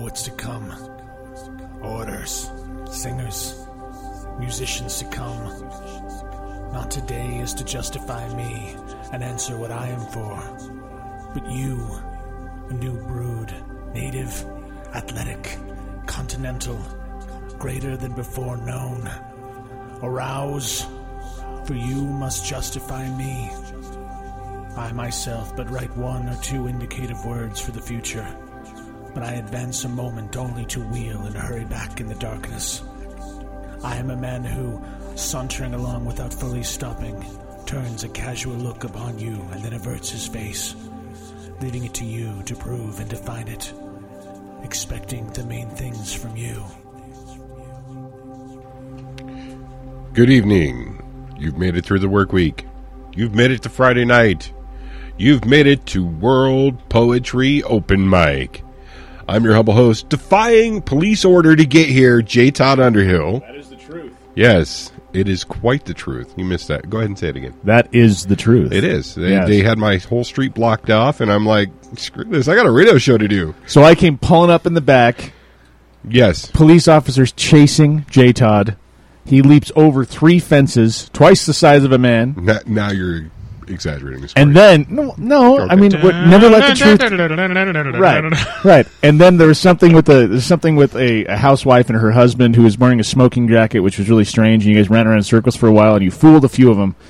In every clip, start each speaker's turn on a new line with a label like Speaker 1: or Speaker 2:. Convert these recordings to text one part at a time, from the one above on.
Speaker 1: poets to come, orators, singers, musicians to come. Not today is to justify me and answer what I am for, but you, a new brood, native, athletic, continental, greater than before known. Arouse, for you must justify me. I myself but write one or two indicative words for the future, but I advance a moment only to wheel and hurry back in the darkness. I am a man who, sauntering along without fully stopping, turns a casual look upon you and then averts his face, leaving it to you to prove and define it, expecting the main things from you.
Speaker 2: Good evening. You've made it through the work week. You've made it to Friday night. You've made it to World Poetry Open Mic. I'm your humble host, defying police order to get here, J. Todd Underhill.
Speaker 3: That is the truth.
Speaker 2: Yes, it is quite the truth. You missed that. Go ahead and say it again.
Speaker 3: That is the truth.
Speaker 2: It is.
Speaker 3: Yes.
Speaker 2: They had my whole street blocked off, and I'm like, screw this. I got a radio show to do.
Speaker 3: So I came pulling up in the back.
Speaker 2: Yes.
Speaker 3: Police officers chasing J. Todd. He leaps over 3 fences, twice the size of a man.
Speaker 2: Now you're exaggerating the story.
Speaker 3: And then, no,
Speaker 2: Okay.
Speaker 3: I mean, never let the truth... Right. And then there's something with a housewife and her husband who was wearing a smoking jacket, which was really strange, and you guys ran around in circles for a while, and you fooled a few of them,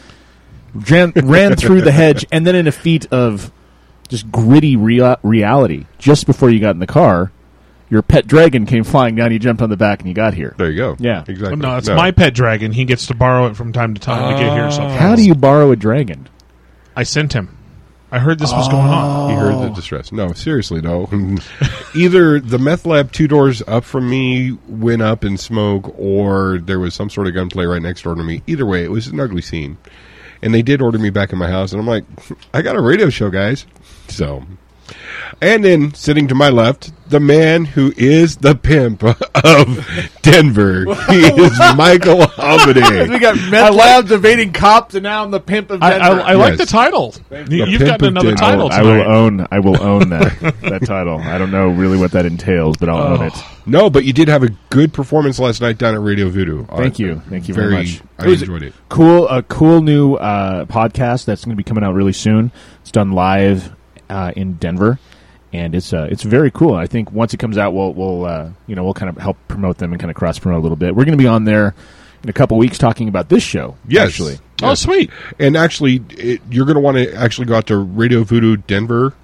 Speaker 3: ran through the hedge, and then in a feat of just gritty reality, just before you got in the car, your pet dragon came flying down, you jumped on the back, and you got here.
Speaker 2: There you go.
Speaker 3: Yeah.
Speaker 2: Exactly.
Speaker 4: No, it's my pet dragon. He gets to borrow it from time to time to get here. So
Speaker 3: How do you borrow a dragon?
Speaker 4: I sent him. I heard this was going on.
Speaker 2: He heard the distress. No, seriously, no. Either the meth lab 2 doors up from me went up in smoke, or there was some sort of gunplay right next door to me. Either way, it was an ugly scene. And they did order me back in my house, and I'm like, I got a radio show, guys. So... And then, sitting to my left, the man who is the pimp of Denver. He is Michael Hamady.
Speaker 3: We got meth labs evading cops, and now I'm the pimp of Denver.
Speaker 4: I like the title. You've
Speaker 2: Pimp
Speaker 4: gotten
Speaker 2: of
Speaker 4: another
Speaker 2: Denver.
Speaker 4: title
Speaker 3: I
Speaker 4: tonight.
Speaker 3: will own that title. I don't know really what that entails, but I'll own it.
Speaker 2: No, but you did have a good performance last night down at Radio Voodoo.
Speaker 3: Thank you very much.
Speaker 2: I enjoyed it.
Speaker 3: A cool new podcast that's going to be coming out really soon. It's done live in Denver, and it's very cool. I think once it comes out, we'll kind of help promote them and kind of cross promote a little bit. We're going to be on there in a couple weeks talking about this show.
Speaker 2: Yes.
Speaker 3: Actually.
Speaker 4: Oh,
Speaker 2: Yes.
Speaker 4: sweet.
Speaker 2: And actually, you're going to want to actually go out to Radio Voodoo Denver.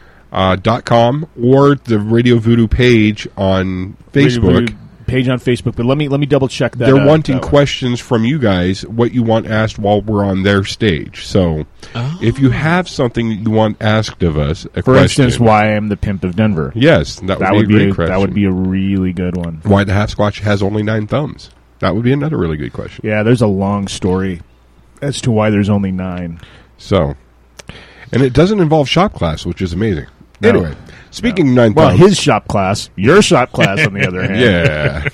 Speaker 2: .com or the Radio Voodoo page on Facebook.
Speaker 3: Page on Facebook, but let me double check that.
Speaker 2: They're wanting questions from you guys, what you want asked while we're on their stage. So, if you have something that you want asked of us,
Speaker 3: for instance, why I'm the pimp of Denver.
Speaker 2: Yes, that would be a great question.
Speaker 3: That would be a really good one.
Speaker 2: Why the half squatch has only 9 thumbs? That would be another really good question.
Speaker 3: Yeah, there's a long story as to why there's only 9.
Speaker 2: So, and it doesn't involve shop class, which is amazing.
Speaker 3: No.
Speaker 2: Anyway, speaking of 9
Speaker 3: well,
Speaker 2: thumbs.
Speaker 3: his shop class, your shop class, on the other hand.
Speaker 2: Yeah.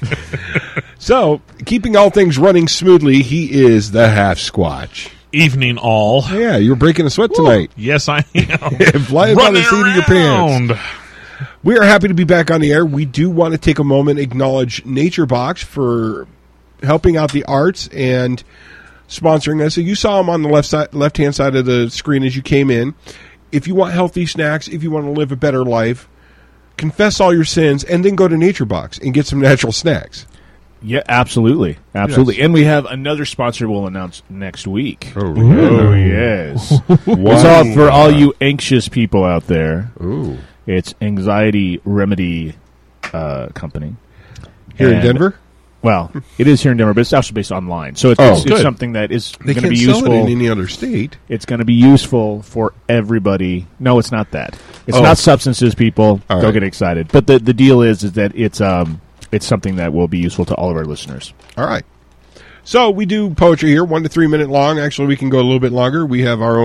Speaker 2: So, keeping all things running smoothly, he is the half squatch.
Speaker 4: Evening all.
Speaker 2: Yeah, you're breaking a sweat tonight.
Speaker 4: Yes, I am.
Speaker 2: Flying by the seat of your pants.
Speaker 4: Around.
Speaker 2: We are happy to be back on the air. We do want to take a moment, acknowledge Nature Box for helping out the arts and sponsoring us. So you saw them on the left-hand side of the screen as you came in. If you want healthy snacks, if you want to live a better life, confess all your sins, and then go to Nature Box and get some natural snacks.
Speaker 3: Yeah, absolutely. Absolutely.
Speaker 2: Yes.
Speaker 3: And we have another sponsor we'll announce next week.
Speaker 2: Oh,
Speaker 3: yes. It's all for all you anxious people out there.
Speaker 2: Ooh.
Speaker 3: It's Anxiety Remedy Company.
Speaker 2: Here in
Speaker 3: And-
Speaker 2: Denver?
Speaker 3: Well, it is here in Denver, but it's actually based online. So it's
Speaker 2: good.
Speaker 3: something that is
Speaker 2: They
Speaker 3: going to
Speaker 2: can't
Speaker 3: be
Speaker 2: sell
Speaker 3: useful.
Speaker 2: it in any other state.
Speaker 3: It's going to be useful for everybody. No, it's not that. It's
Speaker 2: Oh.
Speaker 3: not substances, people.
Speaker 2: All
Speaker 3: Don't
Speaker 2: right.
Speaker 3: get excited. But the deal is that it's something that will be useful to all of our listeners.
Speaker 2: All right. So we do poetry here, 1 to 3 minute long. Actually, we can go a little bit longer. We have our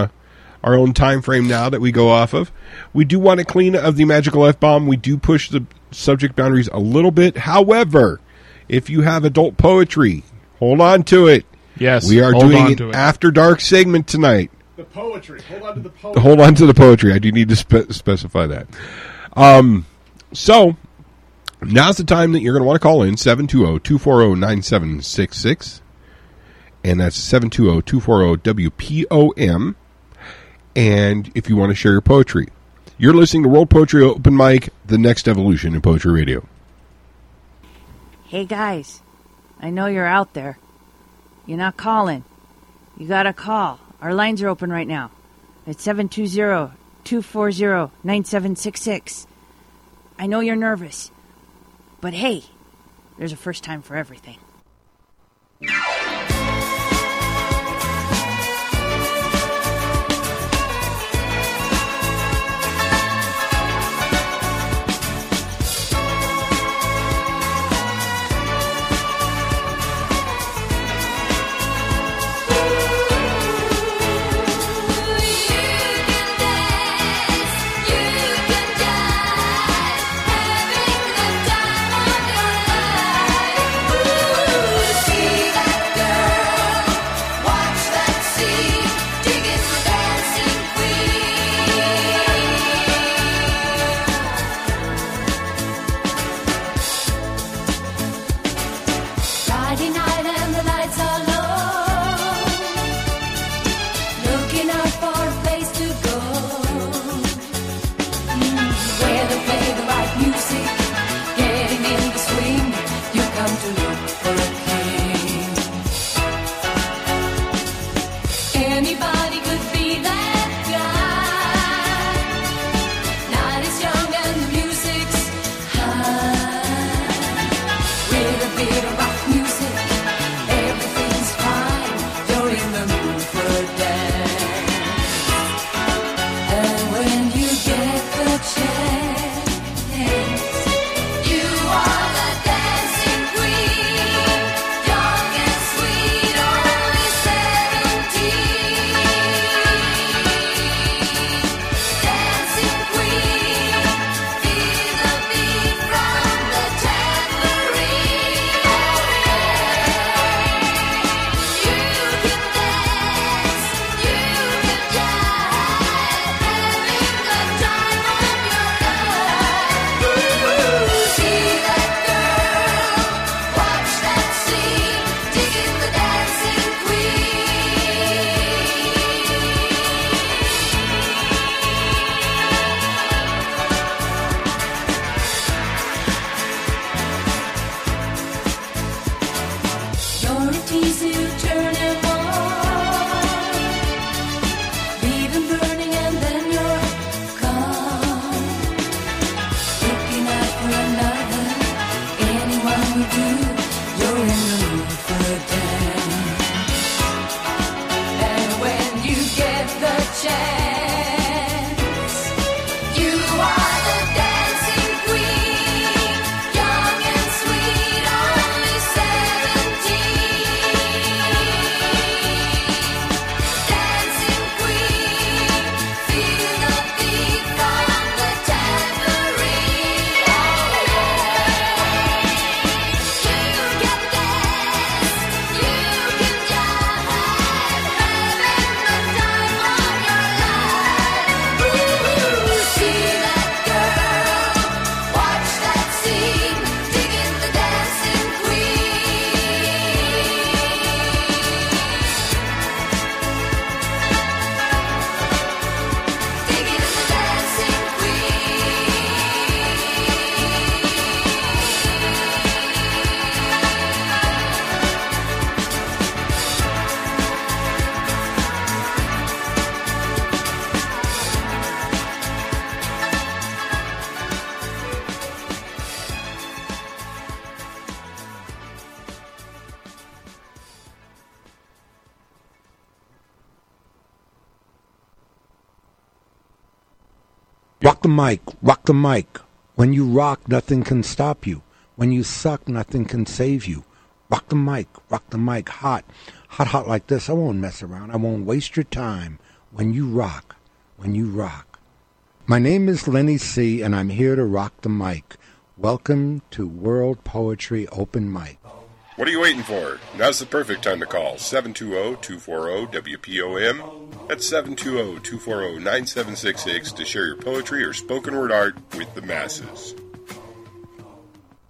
Speaker 2: own time frame now that we go off of. We do want to clean of the magical F-bomb. We do push the subject boundaries a little bit. However, if you have adult poetry, hold on to it.
Speaker 4: Yes.
Speaker 2: We are
Speaker 4: hold
Speaker 2: doing
Speaker 4: on
Speaker 2: an
Speaker 4: to it.
Speaker 2: After Dark segment tonight.
Speaker 3: The poetry. Hold on to the poetry.
Speaker 2: Hold on to the poetry. I do need to specify that. So, Now's the time that you're going to want to call in, 720-240-9766. And that's 720-240-WPOM. And if you want to share your poetry. You're listening to World Poetry Open Mic, the next evolution in poetry radio.
Speaker 5: Hey guys, I know you're out there. You're not calling. You gotta call. Our lines are open right now. It's 720-240-9766. I know you're nervous. But hey, there's a first time for everything.
Speaker 6: Rock the mic, rock the mic. When you rock, nothing can stop you. When you suck, nothing can save you. Rock the mic, hot. Hot, hot like this. I won't mess around. I won't waste your time. When you rock, when you rock. My name is Lenny C., and I'm here to rock the mic. Welcome to World Poetry Open Mic.
Speaker 2: What are you waiting for? Now's the perfect time to call. 720-240-WPOM. That's 720-240-9766 to share your poetry or spoken word art with the masses.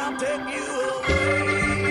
Speaker 7: sound take you away.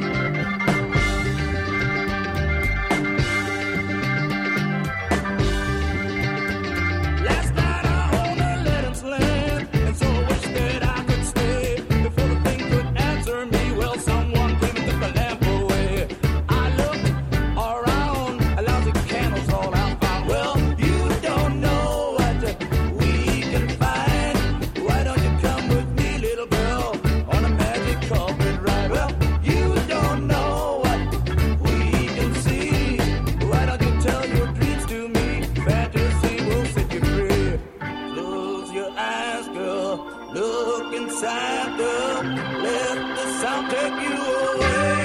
Speaker 7: Last night I only let him slam, and so I wish that I could stay. Before the thing could answer me, well, someone came and took the lamp away. I looked around, a lousy candles all out found. Well, you don't know what we can find. Why don't you come with me, little girl, on a magic carpet ride? Well, you don't know what we can see. Why don't you tell your dreams to me? Fantasy will set you free. Close your eyes, girl. Look inside, girl. Let the sound take you away.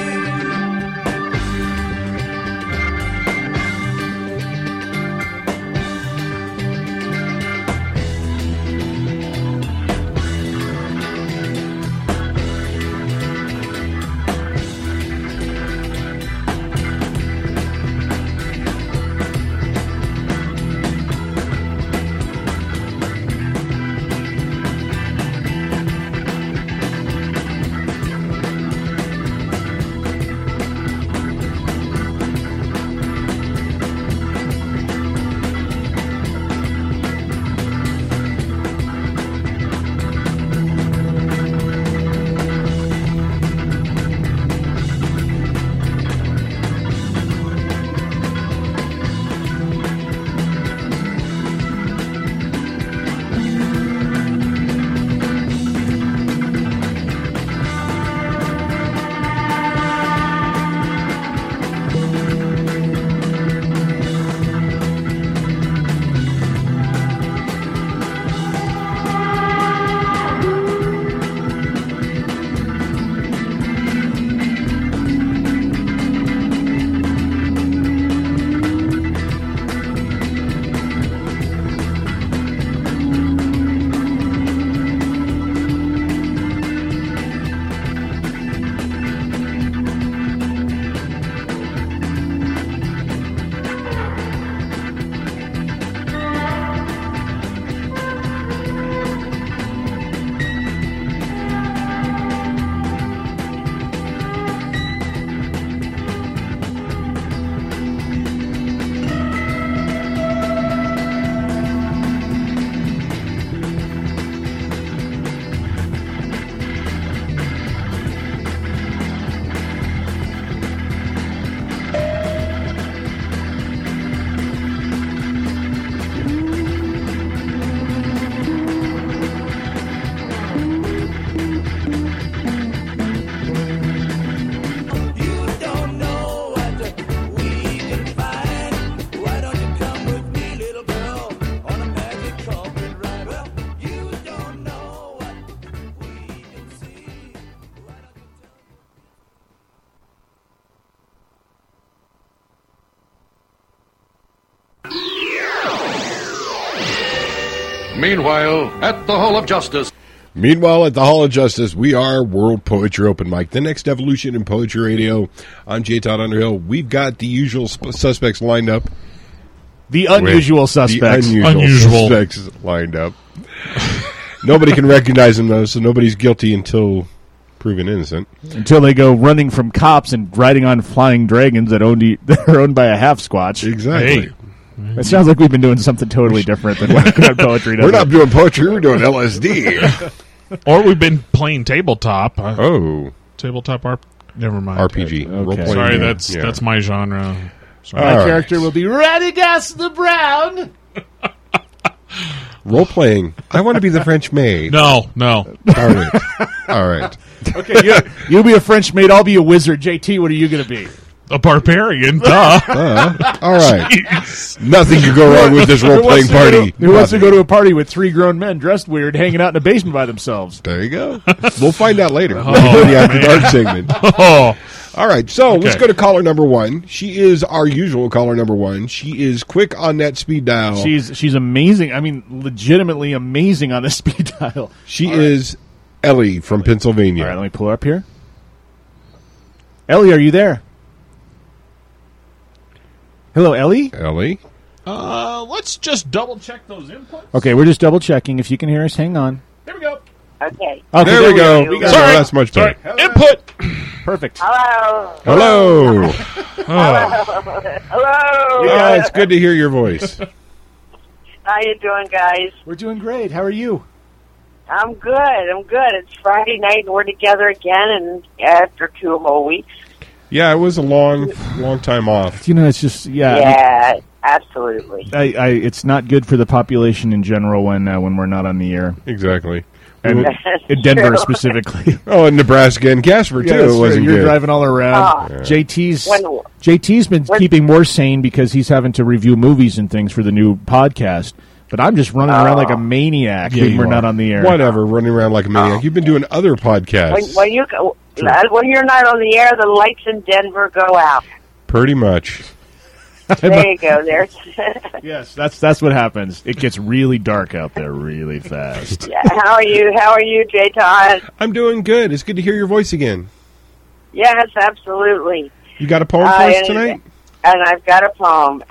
Speaker 7: You don't know what we can find. Why don't you come with me, little girl, on a magic carpet ride? Well, you don't know what we can see. Why don't you tell me?
Speaker 8: Meanwhile, at the Hall of Justice.
Speaker 2: Meanwhile, at the Hall of Justice, we are World Poetry Open Mic, the next evolution in poetry radio. I'm J. Todd Underhill. We've got the usual suspects lined up.
Speaker 3: The unusual suspects.
Speaker 2: The unusual suspects lined up. Nobody can recognize them, though, so nobody's guilty until proven innocent.
Speaker 3: Until they go running from cops and riding on flying dragons that are owned by a half squatch.
Speaker 2: Exactly.
Speaker 4: Hey.
Speaker 3: It sounds like we've been doing something totally different than what poetry does.
Speaker 2: We're not doing poetry, we're doing LSD.
Speaker 4: Or we've been playing tabletop.
Speaker 2: Tabletop
Speaker 4: Never mind.
Speaker 2: RPG.
Speaker 3: Okay.
Speaker 4: Sorry, that's my genre. Sorry.
Speaker 3: My character will be Radagast the Brown.
Speaker 2: Role-playing. I want to be the French maid.
Speaker 4: No.
Speaker 2: All right.
Speaker 3: Okay, you'll be a French maid, I'll be a wizard. JT, what are you going to be?
Speaker 4: A barbarian, duh.
Speaker 2: All right. Nothing could go wrong with this role-playing party.
Speaker 3: Who wants to go to a party with three grown men dressed weird hanging out in a basement by themselves?
Speaker 2: There you go. We'll find out later.
Speaker 4: Oh,
Speaker 2: The After Dark segment.
Speaker 4: Oh.
Speaker 2: All right, so let's go to caller number one. She is our usual caller number one. She is quick on that speed dial.
Speaker 3: She's amazing. I mean, legitimately amazing on the speed dial.
Speaker 2: She is Ellie from Pennsylvania.
Speaker 3: All right, let me pull her up here. Ellie, are you there? Hello, Ellie?
Speaker 2: Ellie?
Speaker 4: Let's just double check those inputs.
Speaker 3: Okay, we're just double checking. If you can hear us, hang on.
Speaker 4: There we go.
Speaker 9: Okay.
Speaker 3: Okay,
Speaker 2: there we go.
Speaker 3: We got
Speaker 2: Sorry,
Speaker 3: it.
Speaker 2: that's much better.
Speaker 4: Input.
Speaker 3: Perfect.
Speaker 9: Hello.
Speaker 2: Hello.
Speaker 9: Hello.
Speaker 2: Oh, it's good to hear your voice.
Speaker 9: How you doing, guys?
Speaker 3: We're doing great. How are you?
Speaker 9: I'm good. It's Friday night, and we're together again, and after 2 whole weeks.
Speaker 2: Yeah, it was a long time off.
Speaker 3: You know, it's just
Speaker 9: Yeah, absolutely.
Speaker 3: It's not good for the population in general when we're not on the air.
Speaker 2: Exactly.
Speaker 3: And in Denver specifically.
Speaker 2: Oh, in Nebraska and Casper too.
Speaker 3: Yeah,
Speaker 2: it wasn't
Speaker 3: You're
Speaker 2: good.
Speaker 3: driving all around.
Speaker 9: Oh.
Speaker 3: JT's been keeping more sane because he's having to review movies and things for the new podcast. But I'm just running around like a maniac when we're not on the air.
Speaker 2: Whatever, running around like a maniac. You've been doing other podcasts.
Speaker 9: When you're not on the air, the lights in Denver go out.
Speaker 2: Pretty much.
Speaker 9: There you go. There's
Speaker 3: Yes, that's what happens. It gets really dark out there really fast.
Speaker 9: Yeah. How are you, Jay Todd?
Speaker 2: I'm doing good. It's good to hear your voice again.
Speaker 9: Yes, absolutely.
Speaker 2: You got a poem for us tonight?
Speaker 9: And I've got a poem.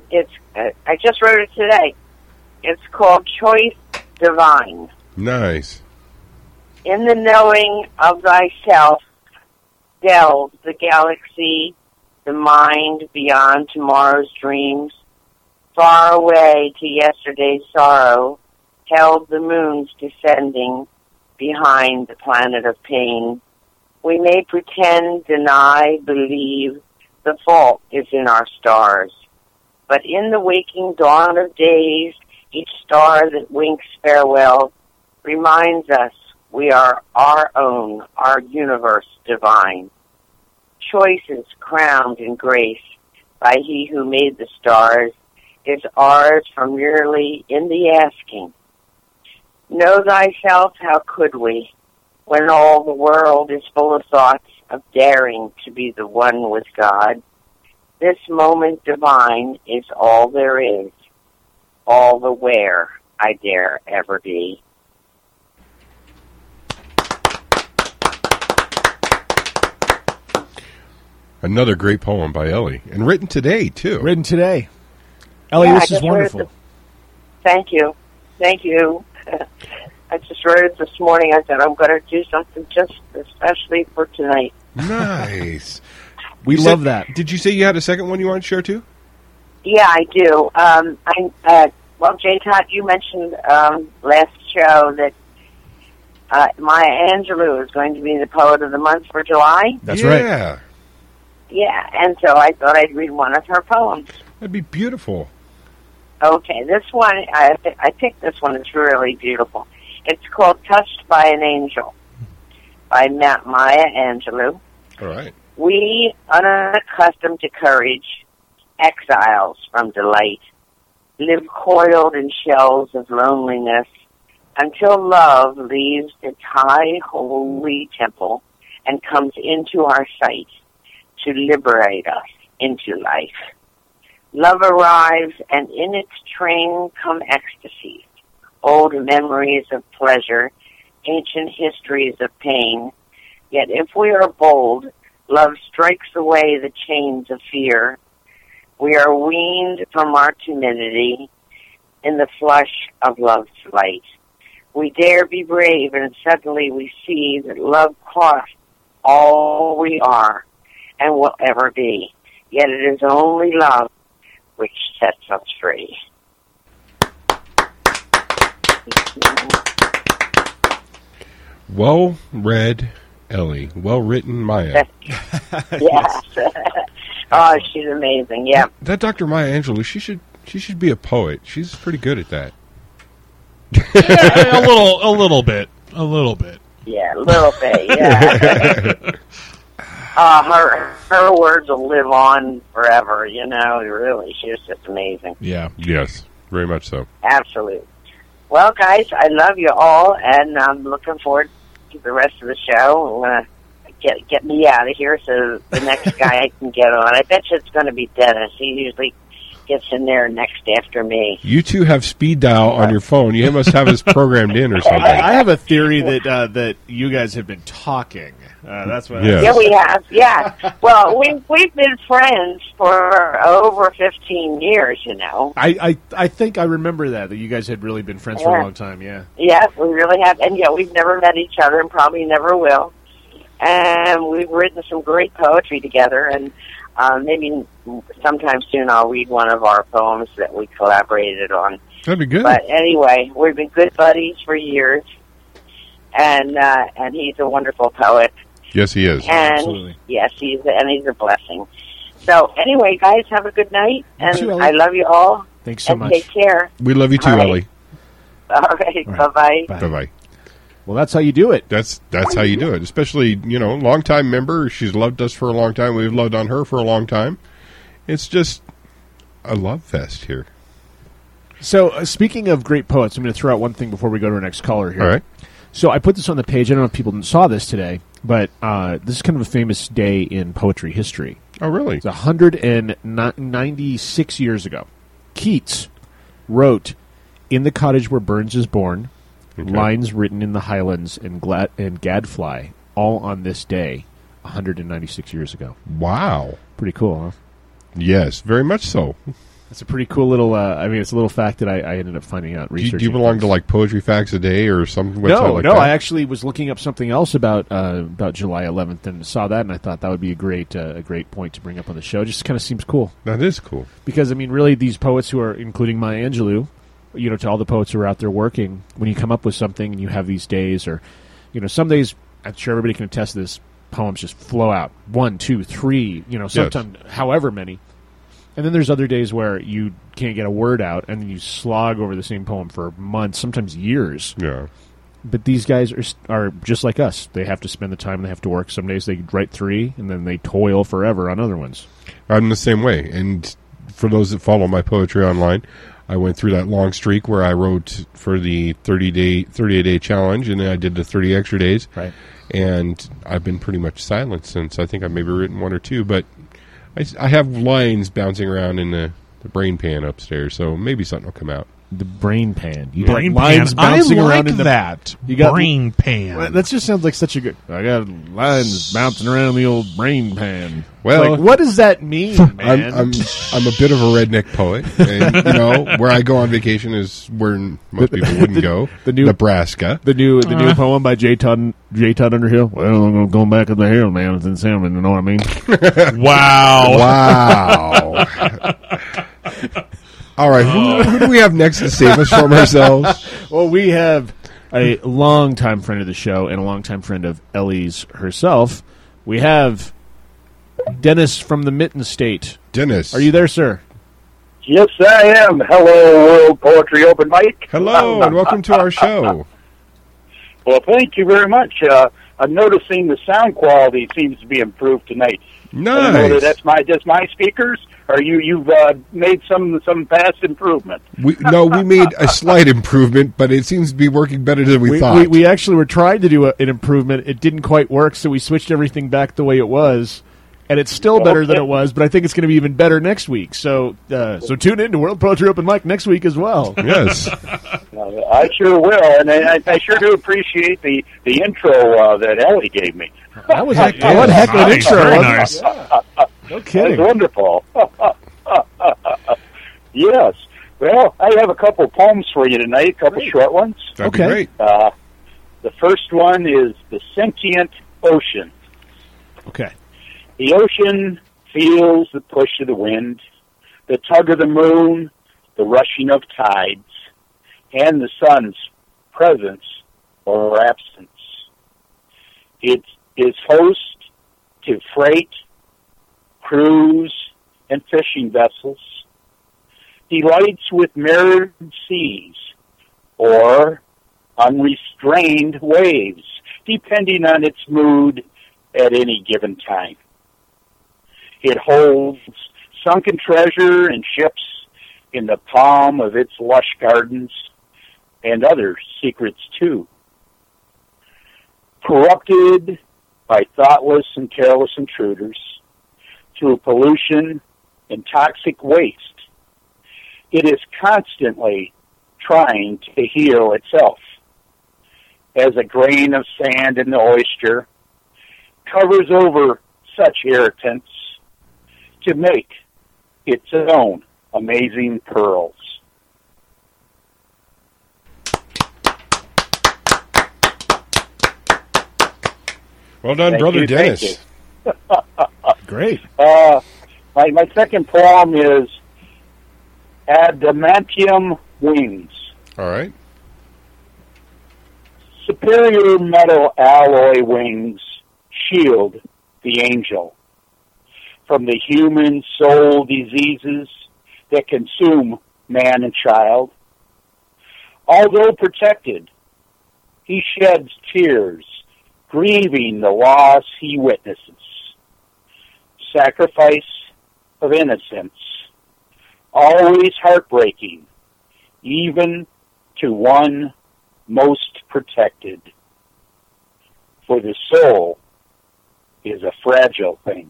Speaker 9: I just wrote it today. It's called Choice Divine.
Speaker 2: Nice.
Speaker 9: In the knowing of thyself, delve the galaxy, the mind beyond tomorrow's dreams. Far away to yesterday's sorrow, held the moons descending behind the planet of pain. We may pretend, deny, believe the fault is in our stars. But in the waking dawn of days, each star that winks farewell reminds us we are our own, our universe divine. Choices crowned in grace by He who made the stars is ours from merely in the asking. Know thyself, how could we, when all the world is full of thoughts of daring to be the one with God? This moment divine is all there is, all the where I dare ever be.
Speaker 2: Another great poem by Ellie. And written today, too.
Speaker 3: Written today. Ellie, this is wonderful.
Speaker 9: Thank you. I just wrote it this morning. I said I'm going to do something just especially for tonight.
Speaker 2: Nice.
Speaker 3: We love that.
Speaker 2: Did you say you had a second one you wanted to share, too?
Speaker 9: Yeah, I do. Well, Jay Todd, you mentioned last show that Maya Angelou is going to be the Poet of the Month for July.
Speaker 3: That's right.
Speaker 9: Yeah, and so I thought I'd read one of her poems.
Speaker 2: That'd be beautiful.
Speaker 9: Okay, this one, I picked this one. It's really beautiful. It's called Touched by an Angel by Maya Angelou.
Speaker 2: All right.
Speaker 9: We, unaccustomed to courage, exiles from delight, live coiled in shells of loneliness until love leaves its high holy temple and comes into our sight to liberate us into life. Love arrives, and in its train come ecstasies, old memories of pleasure, ancient histories of pain. Yet if we are bold, love strikes away the chains of fear. We are weaned from our timidity in the flush of love's light. We dare be brave, and suddenly we see that love costs all we are and will ever be. Yet it is only love which sets us free.
Speaker 2: Well read, Ellie. Well written, Maya.
Speaker 9: Yes. Oh, she's amazing. Yeah.
Speaker 2: That Dr. Maya Angelou, she should be a poet. She's pretty good at that.
Speaker 4: Yeah, a little bit.
Speaker 9: Yeah, a little bit. Yeah. Her words will live on forever. You know, really, she's just amazing.
Speaker 4: Yeah.
Speaker 2: Yes, very much so.
Speaker 9: Absolutely. Well, guys, I love you all, and I'm looking forward to the rest of the show. Get me out of here so the next guy I can get on. I bet you it's going to be Dennis. He usually gets in there next after me.
Speaker 2: You two have speed dial on your phone. You must have us programmed in or something.
Speaker 3: I have a theory that you guys have been talking. That's what.
Speaker 2: Yes.
Speaker 9: Yeah, we have. Yeah. Well, we've been friends for over 15 years. You know.
Speaker 3: I think I remember that you guys had really been friends for a long time. Yeah.
Speaker 9: Yeah, we really have, and yeah, we've never met each other, and probably never will. And we've written some great poetry together, and maybe sometime soon I'll read one of our poems that we collaborated on.
Speaker 2: That'd be good.
Speaker 9: But anyway, we've been good buddies for years, and he's a wonderful poet.
Speaker 2: Yes, he is.
Speaker 9: And
Speaker 3: Absolutely.
Speaker 9: yes, he's a blessing. So anyway, guys, have a good night, and
Speaker 3: too, Ellie.
Speaker 9: I love you all.
Speaker 3: Thanks so
Speaker 9: and
Speaker 3: much.
Speaker 9: Take care.
Speaker 2: We love you too,
Speaker 9: All right.
Speaker 2: Ellie.
Speaker 9: All right. Bye-bye.
Speaker 2: Bye-bye.
Speaker 3: Well, that's how you do it.
Speaker 2: That's how you do it. Especially, long-time member. She's loved us for a long time. We've loved on her for a long time. It's just a love fest here.
Speaker 3: So, speaking of great poets, I'm going to throw out one thing before we go to our next caller here.
Speaker 2: All right.
Speaker 3: So, I put this on the page. I don't know if people saw this today, but this is kind of a famous day in poetry history.
Speaker 2: Oh, really?
Speaker 3: It's 196 years ago. Keats wrote "In the Cottage Where Burns is Born," lines written in the Highlands and Gadfly, all on this day, 196 years ago.
Speaker 2: Wow.
Speaker 3: Pretty cool, huh?
Speaker 2: Yes, very much so.
Speaker 3: It's a pretty cool little, it's a little fact that I ended up finding out,
Speaker 2: Do you
Speaker 3: researching.
Speaker 2: belong to, like, Poetry Facts a Day or some website
Speaker 3: No,
Speaker 2: like
Speaker 3: no,
Speaker 2: that?
Speaker 3: I actually was looking up something else about July 11th and saw that, and I thought that would be a great point to bring up on the show. It just kind of seems cool.
Speaker 2: That is cool.
Speaker 3: Because, really, these poets who are, including Maya Angelou, to all the poets who are out there working, when you come up with something and you have these days, or, some days, I'm sure everybody can attest to this, poems just flow out. 1, 2, 3, sometimes however many. And then there's other days where you can't get a word out, and then you slog over the same poem for months, sometimes years.
Speaker 2: Yeah.
Speaker 3: But these guys are just like us. They have to spend the time, they have to work. Some days they write 3, and then they toil forever on other ones.
Speaker 2: I'm the same way. And for those that follow my poetry online, I went through that long streak where I wrote for the 38-day challenge, and then I did the 30 extra days.
Speaker 3: Right.
Speaker 2: And I've been pretty much silent since. I think I've maybe written 1 or 2, but I have lines bouncing around in the brain pan upstairs, so maybe something will come out.
Speaker 3: The brain pan. You
Speaker 4: Brain
Speaker 3: got lines
Speaker 4: pan.
Speaker 3: bouncing
Speaker 4: I like
Speaker 3: around in the
Speaker 4: that.
Speaker 3: You got
Speaker 4: Brain pan.
Speaker 3: Well, that just sounds like such a good. I got lines bouncing around the old brain pan.
Speaker 2: Well,
Speaker 3: like, what does that mean, man?
Speaker 2: I'm a bit of a redneck poet, and where I go on vacation is where most people wouldn't go. Nebraska.
Speaker 3: The new poem by J. Todd Underhill. Well, I'm going back in the hill, man. It's in salmon. You know what I mean?
Speaker 2: Wow. All right, who do we have next to save us from ourselves?
Speaker 3: Well, we have a longtime friend of the show and a longtime friend of Ellie's herself. We have Dennis from the Mitten State.
Speaker 2: Dennis.
Speaker 3: Are you there, sir?
Speaker 10: Yes, I am. Hello, World Poetry Open Mic.
Speaker 2: Hello, and welcome to our show.
Speaker 10: Well, thank you very much. I'm noticing the sound quality seems to be improved tonight.
Speaker 2: Nice.
Speaker 10: I don't know whether that's my speakers, or you've made some past improvement.
Speaker 2: We made a slight improvement, but it seems to be working better than we thought.
Speaker 3: We actually were trying to do an improvement. It didn't quite work, so we switched everything back the way it was. And it's still better than it was, but I think it's going to be even better next week. So tune in to World Poetry Open Mic next week as well.
Speaker 2: Yes.
Speaker 10: I sure will, and I sure do appreciate the intro that Ellie gave me.
Speaker 3: That was one heck of an intro.
Speaker 4: Very nice.
Speaker 3: No kidding.
Speaker 10: That's wonderful. Yes. Well, I have a couple poems for you tonight, a couple short ones.
Speaker 2: That'd be great.
Speaker 10: The first one is The Sentient Ocean.
Speaker 3: Okay.
Speaker 10: The ocean feels the push of the wind, the tug of the moon, the rushing of tides, and the sun's presence or absence. It is host to freight, cruise, and fishing vessels, delights with mirrored seas, or unrestrained waves, depending on its mood at any given time. It holds sunken treasure and ships in the palm of its lush gardens, and other secrets too. Corrupted by thoughtless and careless intruders, through pollution and toxic waste, It is constantly trying to heal itself. As a grain of sand in the oyster covers over such irritants to make its own amazing pearls.
Speaker 2: Well done,
Speaker 10: Thank
Speaker 2: Brother
Speaker 10: you,
Speaker 2: Dennis.
Speaker 10: thank you.
Speaker 3: Great.
Speaker 10: My second poem is Adamantium Wings.
Speaker 2: All right.
Speaker 10: Superior metal alloy wings shield the angel from the human soul diseases that consume man and child. Although protected, he sheds tears, grieving the loss he witnesses. Sacrifice of innocence, always heartbreaking, even to one most protected. For the soul is a fragile thing.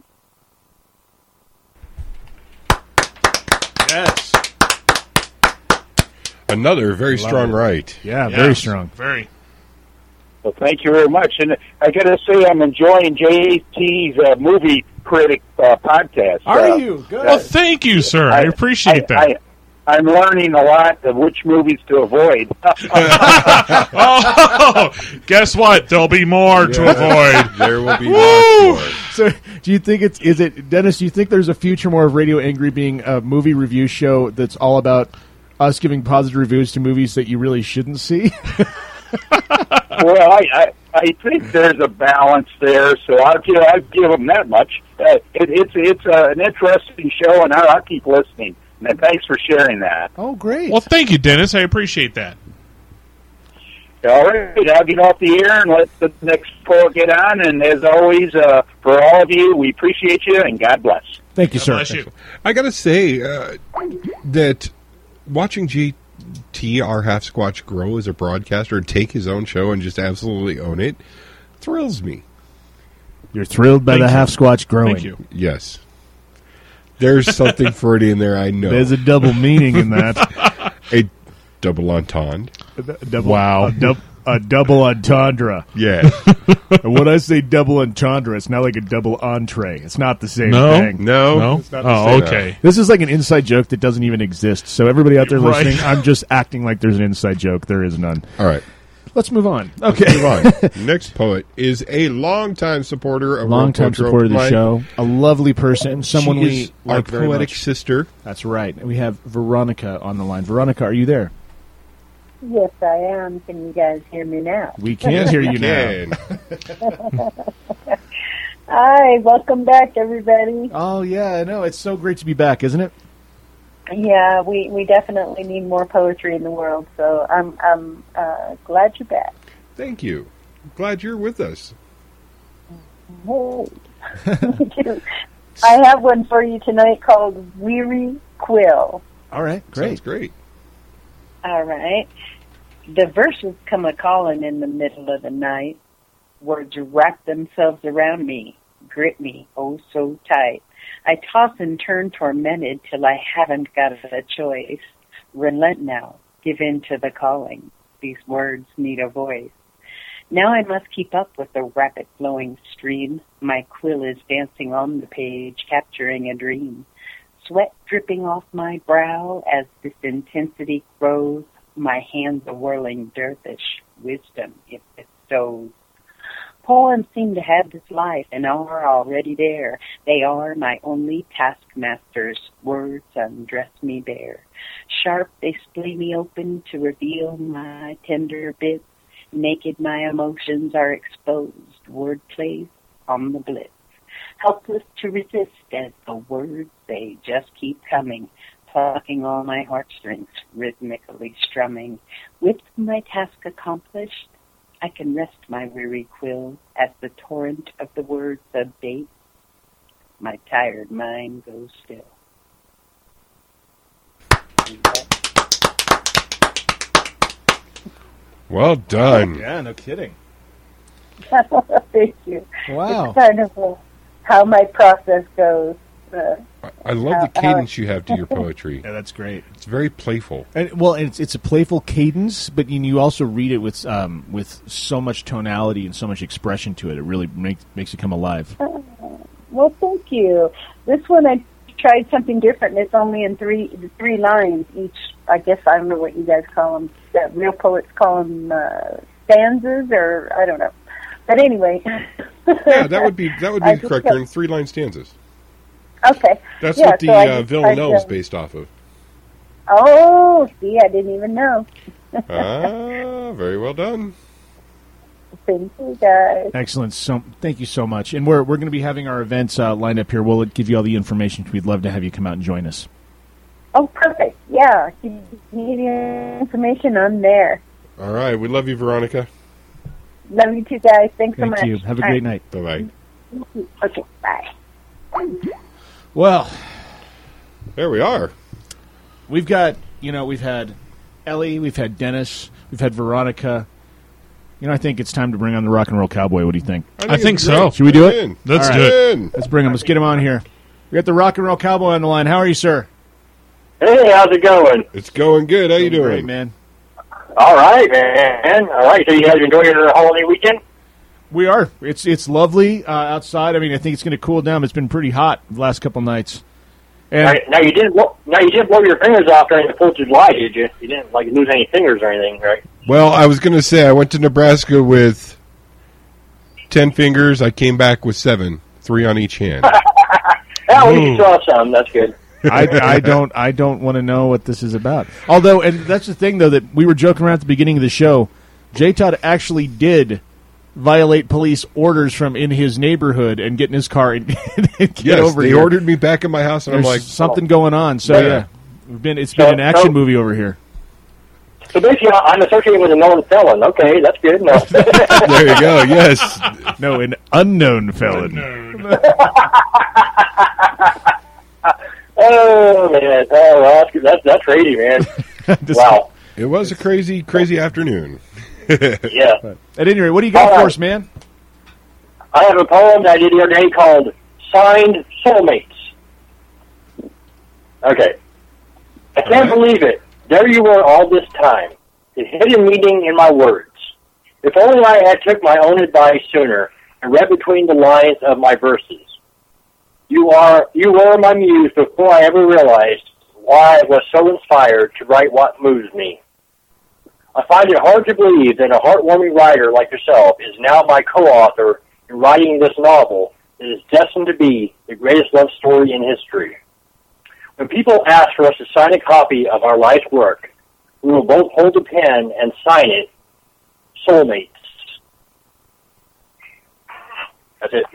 Speaker 3: Yes.
Speaker 2: Another very
Speaker 3: Love
Speaker 2: strong
Speaker 3: it.
Speaker 2: right.
Speaker 3: Yeah, very strong.
Speaker 4: Very.
Speaker 10: Well, thank you very much. And I got to say, I'm enjoying JT's movie critic podcast.
Speaker 3: Are you? Good.
Speaker 4: Well, thank you, sir. I appreciate that.
Speaker 10: I'm learning a lot of which movies to avoid.
Speaker 4: Oh, guess what? There'll be more to avoid.
Speaker 2: There will be
Speaker 4: Woo!
Speaker 2: much more.
Speaker 3: So, do you think is it Dennis? Do you think there's a future more of Radio Angry being a movie review show that's all about us giving positive reviews to movies that you really shouldn't see?
Speaker 10: Well, I think there's a balance there, so I'll give them that much. It's an interesting show, and I'll keep listening. And thanks for sharing that.
Speaker 3: Oh, great.
Speaker 4: Well, thank you, Dennis. I appreciate that.
Speaker 10: All right, I'll get off the air and let the next call get on. And as always, for all of you, we appreciate you, and God bless.
Speaker 3: Thank you,
Speaker 4: God
Speaker 3: sir.
Speaker 4: bless you.
Speaker 2: I got to say that watching GT, our half squatch, grow as a broadcaster, take his own show and just absolutely own it, thrills me.
Speaker 3: You're thrilled by
Speaker 4: Thank
Speaker 3: the
Speaker 4: you.
Speaker 3: half squatch growing.
Speaker 4: Thank you.
Speaker 2: Yes. There's something Freudian in there, I know.
Speaker 3: There's a double meaning in that.
Speaker 2: A double entendre.
Speaker 3: Wow. A double entendre.
Speaker 2: Yeah.
Speaker 3: And when I say double entendre, it's not like a double entree. It's not the same
Speaker 4: No?
Speaker 3: thing.
Speaker 4: No?
Speaker 3: It's not the
Speaker 4: Oh,
Speaker 3: same.
Speaker 4: okay.
Speaker 3: This is like an inside joke that doesn't even exist. So everybody out there
Speaker 4: Right.
Speaker 3: listening, I'm just acting like there's an inside joke. There is none.
Speaker 2: All right.
Speaker 3: Let's move on.
Speaker 2: Let's
Speaker 3: Okay.
Speaker 2: move on. Next poet is a longtime supporter of
Speaker 3: Longtime
Speaker 2: World Poetry
Speaker 3: supporter of the
Speaker 2: Open Mic.
Speaker 3: show. A lovely person. Someone
Speaker 2: She
Speaker 3: we
Speaker 2: is our
Speaker 3: like very
Speaker 2: poetic
Speaker 3: much.
Speaker 2: sister.
Speaker 3: That's right. And we have Veronica on the line. Veronica, are you there?
Speaker 11: Yes, I am. Can you guys hear me now?
Speaker 3: We can hear you now.
Speaker 2: Again.
Speaker 11: Hi, welcome back, everybody.
Speaker 3: Oh, yeah, I know. It's so great to be back, isn't it?
Speaker 11: Yeah, we definitely need more poetry in the world, so I'm glad you're back.
Speaker 2: Thank you. Glad you're with us.
Speaker 11: Hey. Me too. I have one for you tonight called Weary Quill.
Speaker 3: All right, great.
Speaker 2: Sounds great.
Speaker 11: All right. The verses come a-calling in the middle of the night. Words wrap themselves around me, grip me oh so tight. I toss and turn tormented till I haven't got a choice. Relent now, give in to the calling. These words need a voice. Now I must keep up with the rapid flowing stream. My quill is dancing on the page, capturing a dream. Sweat dripping off my brow as this intensity grows. My hands a whirling dervish, wisdom it bestows. Poems seem to have this life and are already there. They are my only taskmasters. Words undress me bare. Sharp they splay me open to reveal my tender bits. Naked my emotions are exposed. Word plays on the blitz. Helpless to resist as the words they just keep coming. Plucking all my heartstrings, rhythmically strumming. With my task accomplished, I can rest my weary quill as the torrent of the words abates. My tired mind goes still.
Speaker 2: Well done.
Speaker 3: Yeah, no kidding.
Speaker 11: Thank you.
Speaker 3: Wow.
Speaker 11: It's kind of how my process goes.
Speaker 2: I love the cadence you have to your poetry.
Speaker 3: Yeah, that's great.
Speaker 2: It's very playful.
Speaker 3: And, well, it's a playful cadence, but you also read it with so much tonality and so much expression to it. It really makes it come alive.
Speaker 11: Well, thank you. This one I tried something different. It's only in three lines each. I guess I don't know what you guys call them. Real poets call them stanzas, or I don't know. But anyway,
Speaker 2: yeah, that would be correct. They're in 3-line stanzas.
Speaker 11: Okay,
Speaker 2: that's
Speaker 11: yeah,
Speaker 2: what the Villanelle's based off of.
Speaker 11: Oh, see, I didn't even know.
Speaker 2: Very well done.
Speaker 11: Thank you, guys.
Speaker 3: Excellent. So, thank you so much. And we're going to be having our events lined up here. We'll give you all the information. We'd love to have you come out and join us.
Speaker 11: Oh, perfect. Yeah, if you need any information, I'm there.
Speaker 2: All right. We love you, Veronica.
Speaker 11: Love you too, guys. Thanks so much.
Speaker 3: Thank you. Have a great night.
Speaker 2: Bye-bye.
Speaker 11: Okay, bye.
Speaker 3: Well,
Speaker 2: there we are.
Speaker 3: We've got, we've had Ellie, we've had Dennis, we've had Veronica. I think it's time to bring on the Rock and Roll Cowboy. What do you think?
Speaker 4: I think so.
Speaker 3: Should we do it?
Speaker 4: Let's do it.
Speaker 3: Let's bring him. Let's get him on here. We got the Rock and Roll Cowboy on the line. How are you, sir?
Speaker 12: Hey, how's it going?
Speaker 2: It's going good. How you doing?
Speaker 3: Great, man.
Speaker 12: All right, man. All right, so you guys enjoying your holiday weekend?
Speaker 3: We are. It's lovely outside. I mean, I think it's going to cool down. It's been pretty hot the last couple nights. And
Speaker 12: Now you didn't blow your fingers off during the 4th of July, did you? You didn't lose any fingers or anything, right?
Speaker 2: Well, I was going to say I went to Nebraska with 10 fingers. I came back with 7, 3 on each hand.
Speaker 12: Oh, you saw some. That's good.
Speaker 3: I don't want to know what this is about. Although, and that's the thing though, that we were joking around at the beginning of the show. J. Todd actually did violate police orders from in his neighborhood and get in his car and get over
Speaker 2: they
Speaker 3: here.
Speaker 2: ordered me back in my house, and
Speaker 3: There's
Speaker 2: I'm like,
Speaker 3: something going on. So yeah, it's been an action movie over here.
Speaker 12: So basically, I'm associated with a known felon. Okay, that's good. No.
Speaker 2: There you go. Yes.
Speaker 3: No, an unknown felon.
Speaker 12: Oh man, that's crazy, man. Wow.
Speaker 2: It was a crazy afternoon.
Speaker 12: Yeah.
Speaker 3: At any rate, what do you got for us, man?
Speaker 12: I have a poem that I did the other day called "Signed Soulmates." Okay. I can't believe it. There you were all this time. The hidden meaning in my words. If only I had took my own advice sooner and read between the lines of my verses. You were my muse before I ever realized why I was so inspired to write what moves me. I find it hard to believe that a heartwarming writer like yourself is now my co-author in writing this novel that is destined to be the greatest love story in history. When people ask for us to sign a copy of our life's work, we will both hold a pen and sign it, Soulmates. That's it.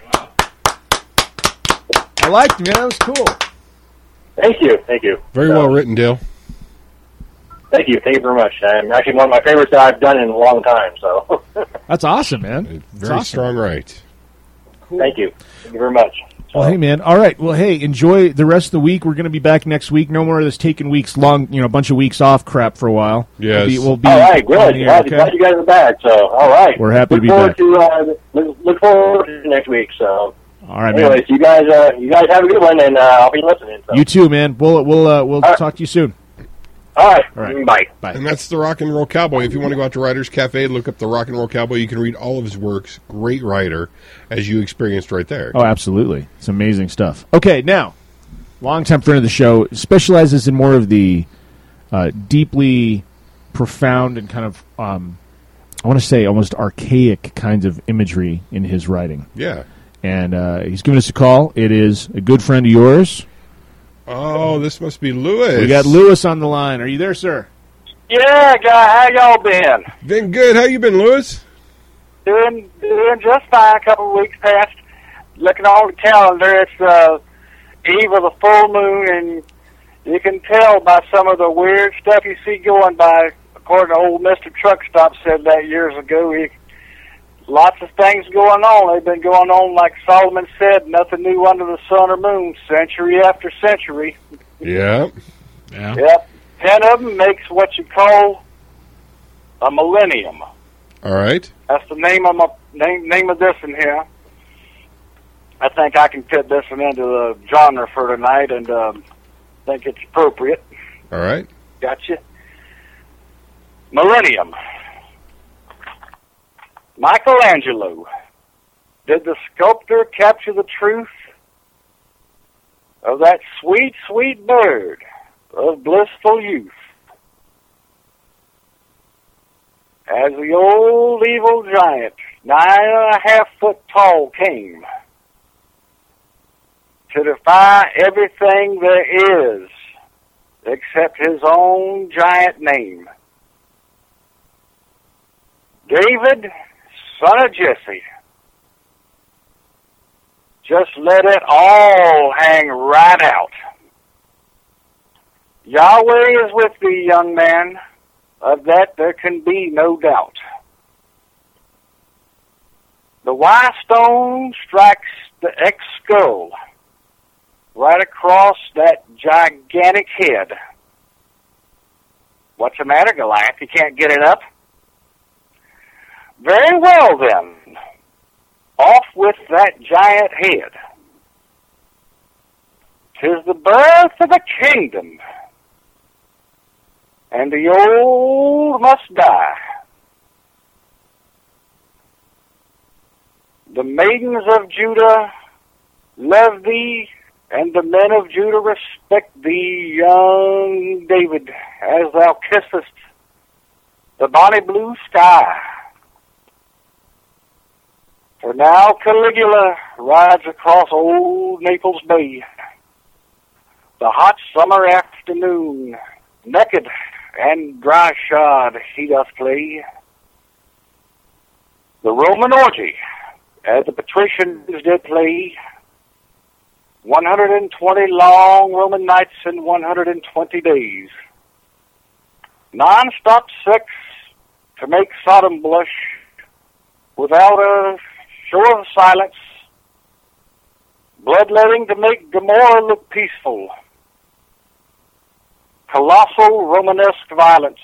Speaker 3: I liked it, man. That was cool.
Speaker 12: Thank you.
Speaker 2: Very well written, Dale.
Speaker 12: Thank you very much. Actually one of my favorites that I've done in a long time. So
Speaker 3: that's awesome, man.
Speaker 2: Very strong, right?
Speaker 12: Cool. Thank you very much.
Speaker 3: Well, hey, man. All right. Well, hey, enjoy the rest of the week. We're going to be back next week. No more of this taking weeks long, a bunch of weeks off crap for a while.
Speaker 2: Yes.
Speaker 3: We'll be
Speaker 12: all right, good.
Speaker 3: Glad
Speaker 12: you guys are back. So, all right.
Speaker 3: We're happy to be back.
Speaker 12: Look forward to next week. So,
Speaker 3: all right,
Speaker 12: anyways,
Speaker 3: man.
Speaker 12: You guys have a good one, and I'll be listening. So.
Speaker 3: You too, man. We'll talk to you soon.
Speaker 12: All right. Bye.
Speaker 2: And that's the Rock and Roll Cowboy. If you want to go out to Writers Cafe, look up the Rock and Roll Cowboy. You can read all of his works. Great writer, as you experienced right there.
Speaker 3: Oh, absolutely. It's amazing stuff. Okay, now, longtime friend of the show, specializes in more of the deeply profound and kind of, I want to say, almost archaic kinds of imagery in his writing.
Speaker 2: Yeah.
Speaker 3: And he's given us a call. It is a good friend of yours.
Speaker 2: Oh, this must be Lewis.
Speaker 3: We got Lewis on the line. Are you there, sir?
Speaker 13: Yeah, guy. How y'all been?
Speaker 2: Been good. How you been, Lewis?
Speaker 13: Doing just fine. A couple of weeks past. Looking on the calendar, it's the eve of the full moon, and you can tell by some of the weird stuff you see going by. According to old Mr. Truck Stop said that years ago. Lots of things going on. They've been going on, like Solomon said, nothing new under the sun or moon, century after century.
Speaker 2: Yeah.
Speaker 13: Yep. 10 of them makes what you call a millennium.
Speaker 2: All right.
Speaker 13: That's the name of name of this in here. I think I can fit this one into the genre for tonight, and think it's appropriate.
Speaker 2: All right.
Speaker 13: Gotcha. Millennium. Michelangelo. Did the sculptor capture the truth of that sweet, sweet bird of blissful youth? As the old evil giant, 9.5 foot tall, came to defy everything there is except his own giant name. David, son of Jesse, just let it all hang right out. Yahweh is with thee, young man, of that there can be no doubt. The Y stone strikes the X skull right across that gigantic head. What's the matter, Goliath? You can't get it up? Very well, then. Off with that giant head. 'Tis the birth of a kingdom, and the old must die. The maidens of Judah love thee, and the men of Judah respect thee, young David, as thou kissest the bonny blue sky. For now Caligula rides across old Naples Bay, the hot summer afternoon, naked and dry-shod he doth play. The Roman orgy, as the patricians did play, 120 long Roman nights and 120 days. Non-stop sex to make Sodom blush without a show of silence. Bloodletting to make Gomorrah look peaceful. Colossal Romanesque violence.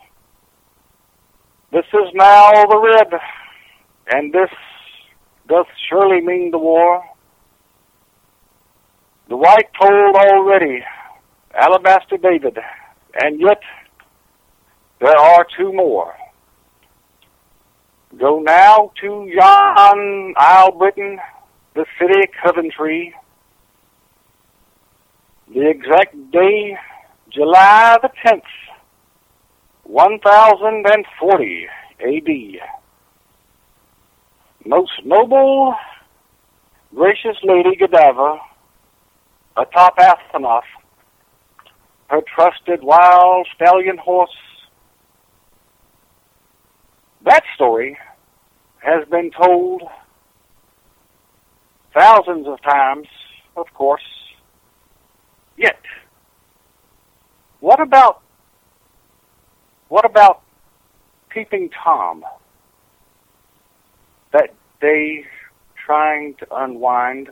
Speaker 13: This is now the red, and this doth surely mean the war. The white told already, Alabaster David, and yet there are two more. Go now to yon Isle Britain, the city Coventry. The exact day, July the 10th, 1040 A.D. Most noble, gracious Lady Godiva, atop Athenoth, her trusted wild stallion horse. That story has been told thousands of times, of course. Yet, what about Peeping Tom? That day trying to unwind.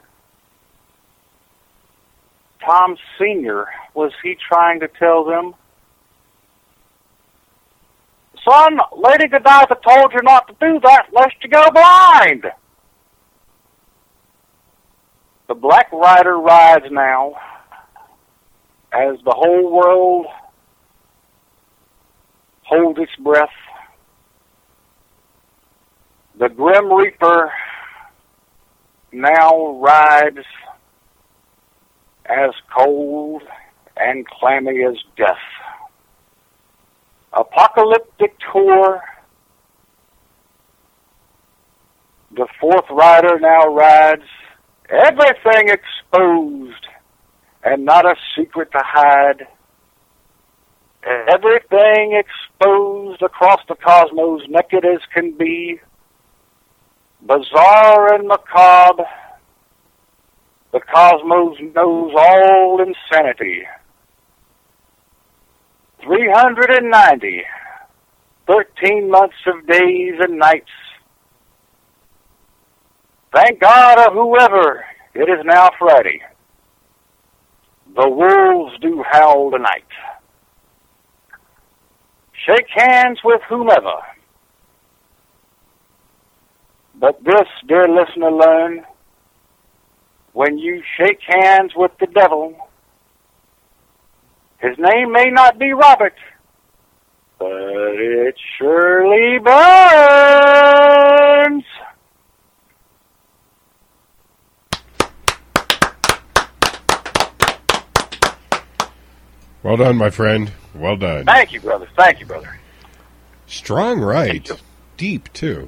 Speaker 13: Tom Sr., was he trying to tell them, son, Lady Godiva told you not to do that lest you go blind? The Black Rider rides now as the whole world holds its breath. The Grim Reaper now rides as cold and clammy as death. Apocalyptic tour. The fourth rider now rides, everything exposed and not a secret to hide. Everything exposed across the cosmos, naked as can be, bizarre and macabre. The cosmos knows all insanity. 390, 13 months of days and nights. Thank God of whoever, it is now Friday. The wolves do howl tonight. Shake hands with whomever. But this, dear listener, learn, when you shake hands with the devil. His name may not be Robert, but it surely burns.
Speaker 2: Well done, my friend. Well done.
Speaker 13: Thank you, brother. Thank you, brother.
Speaker 2: Strong right. Deep, too.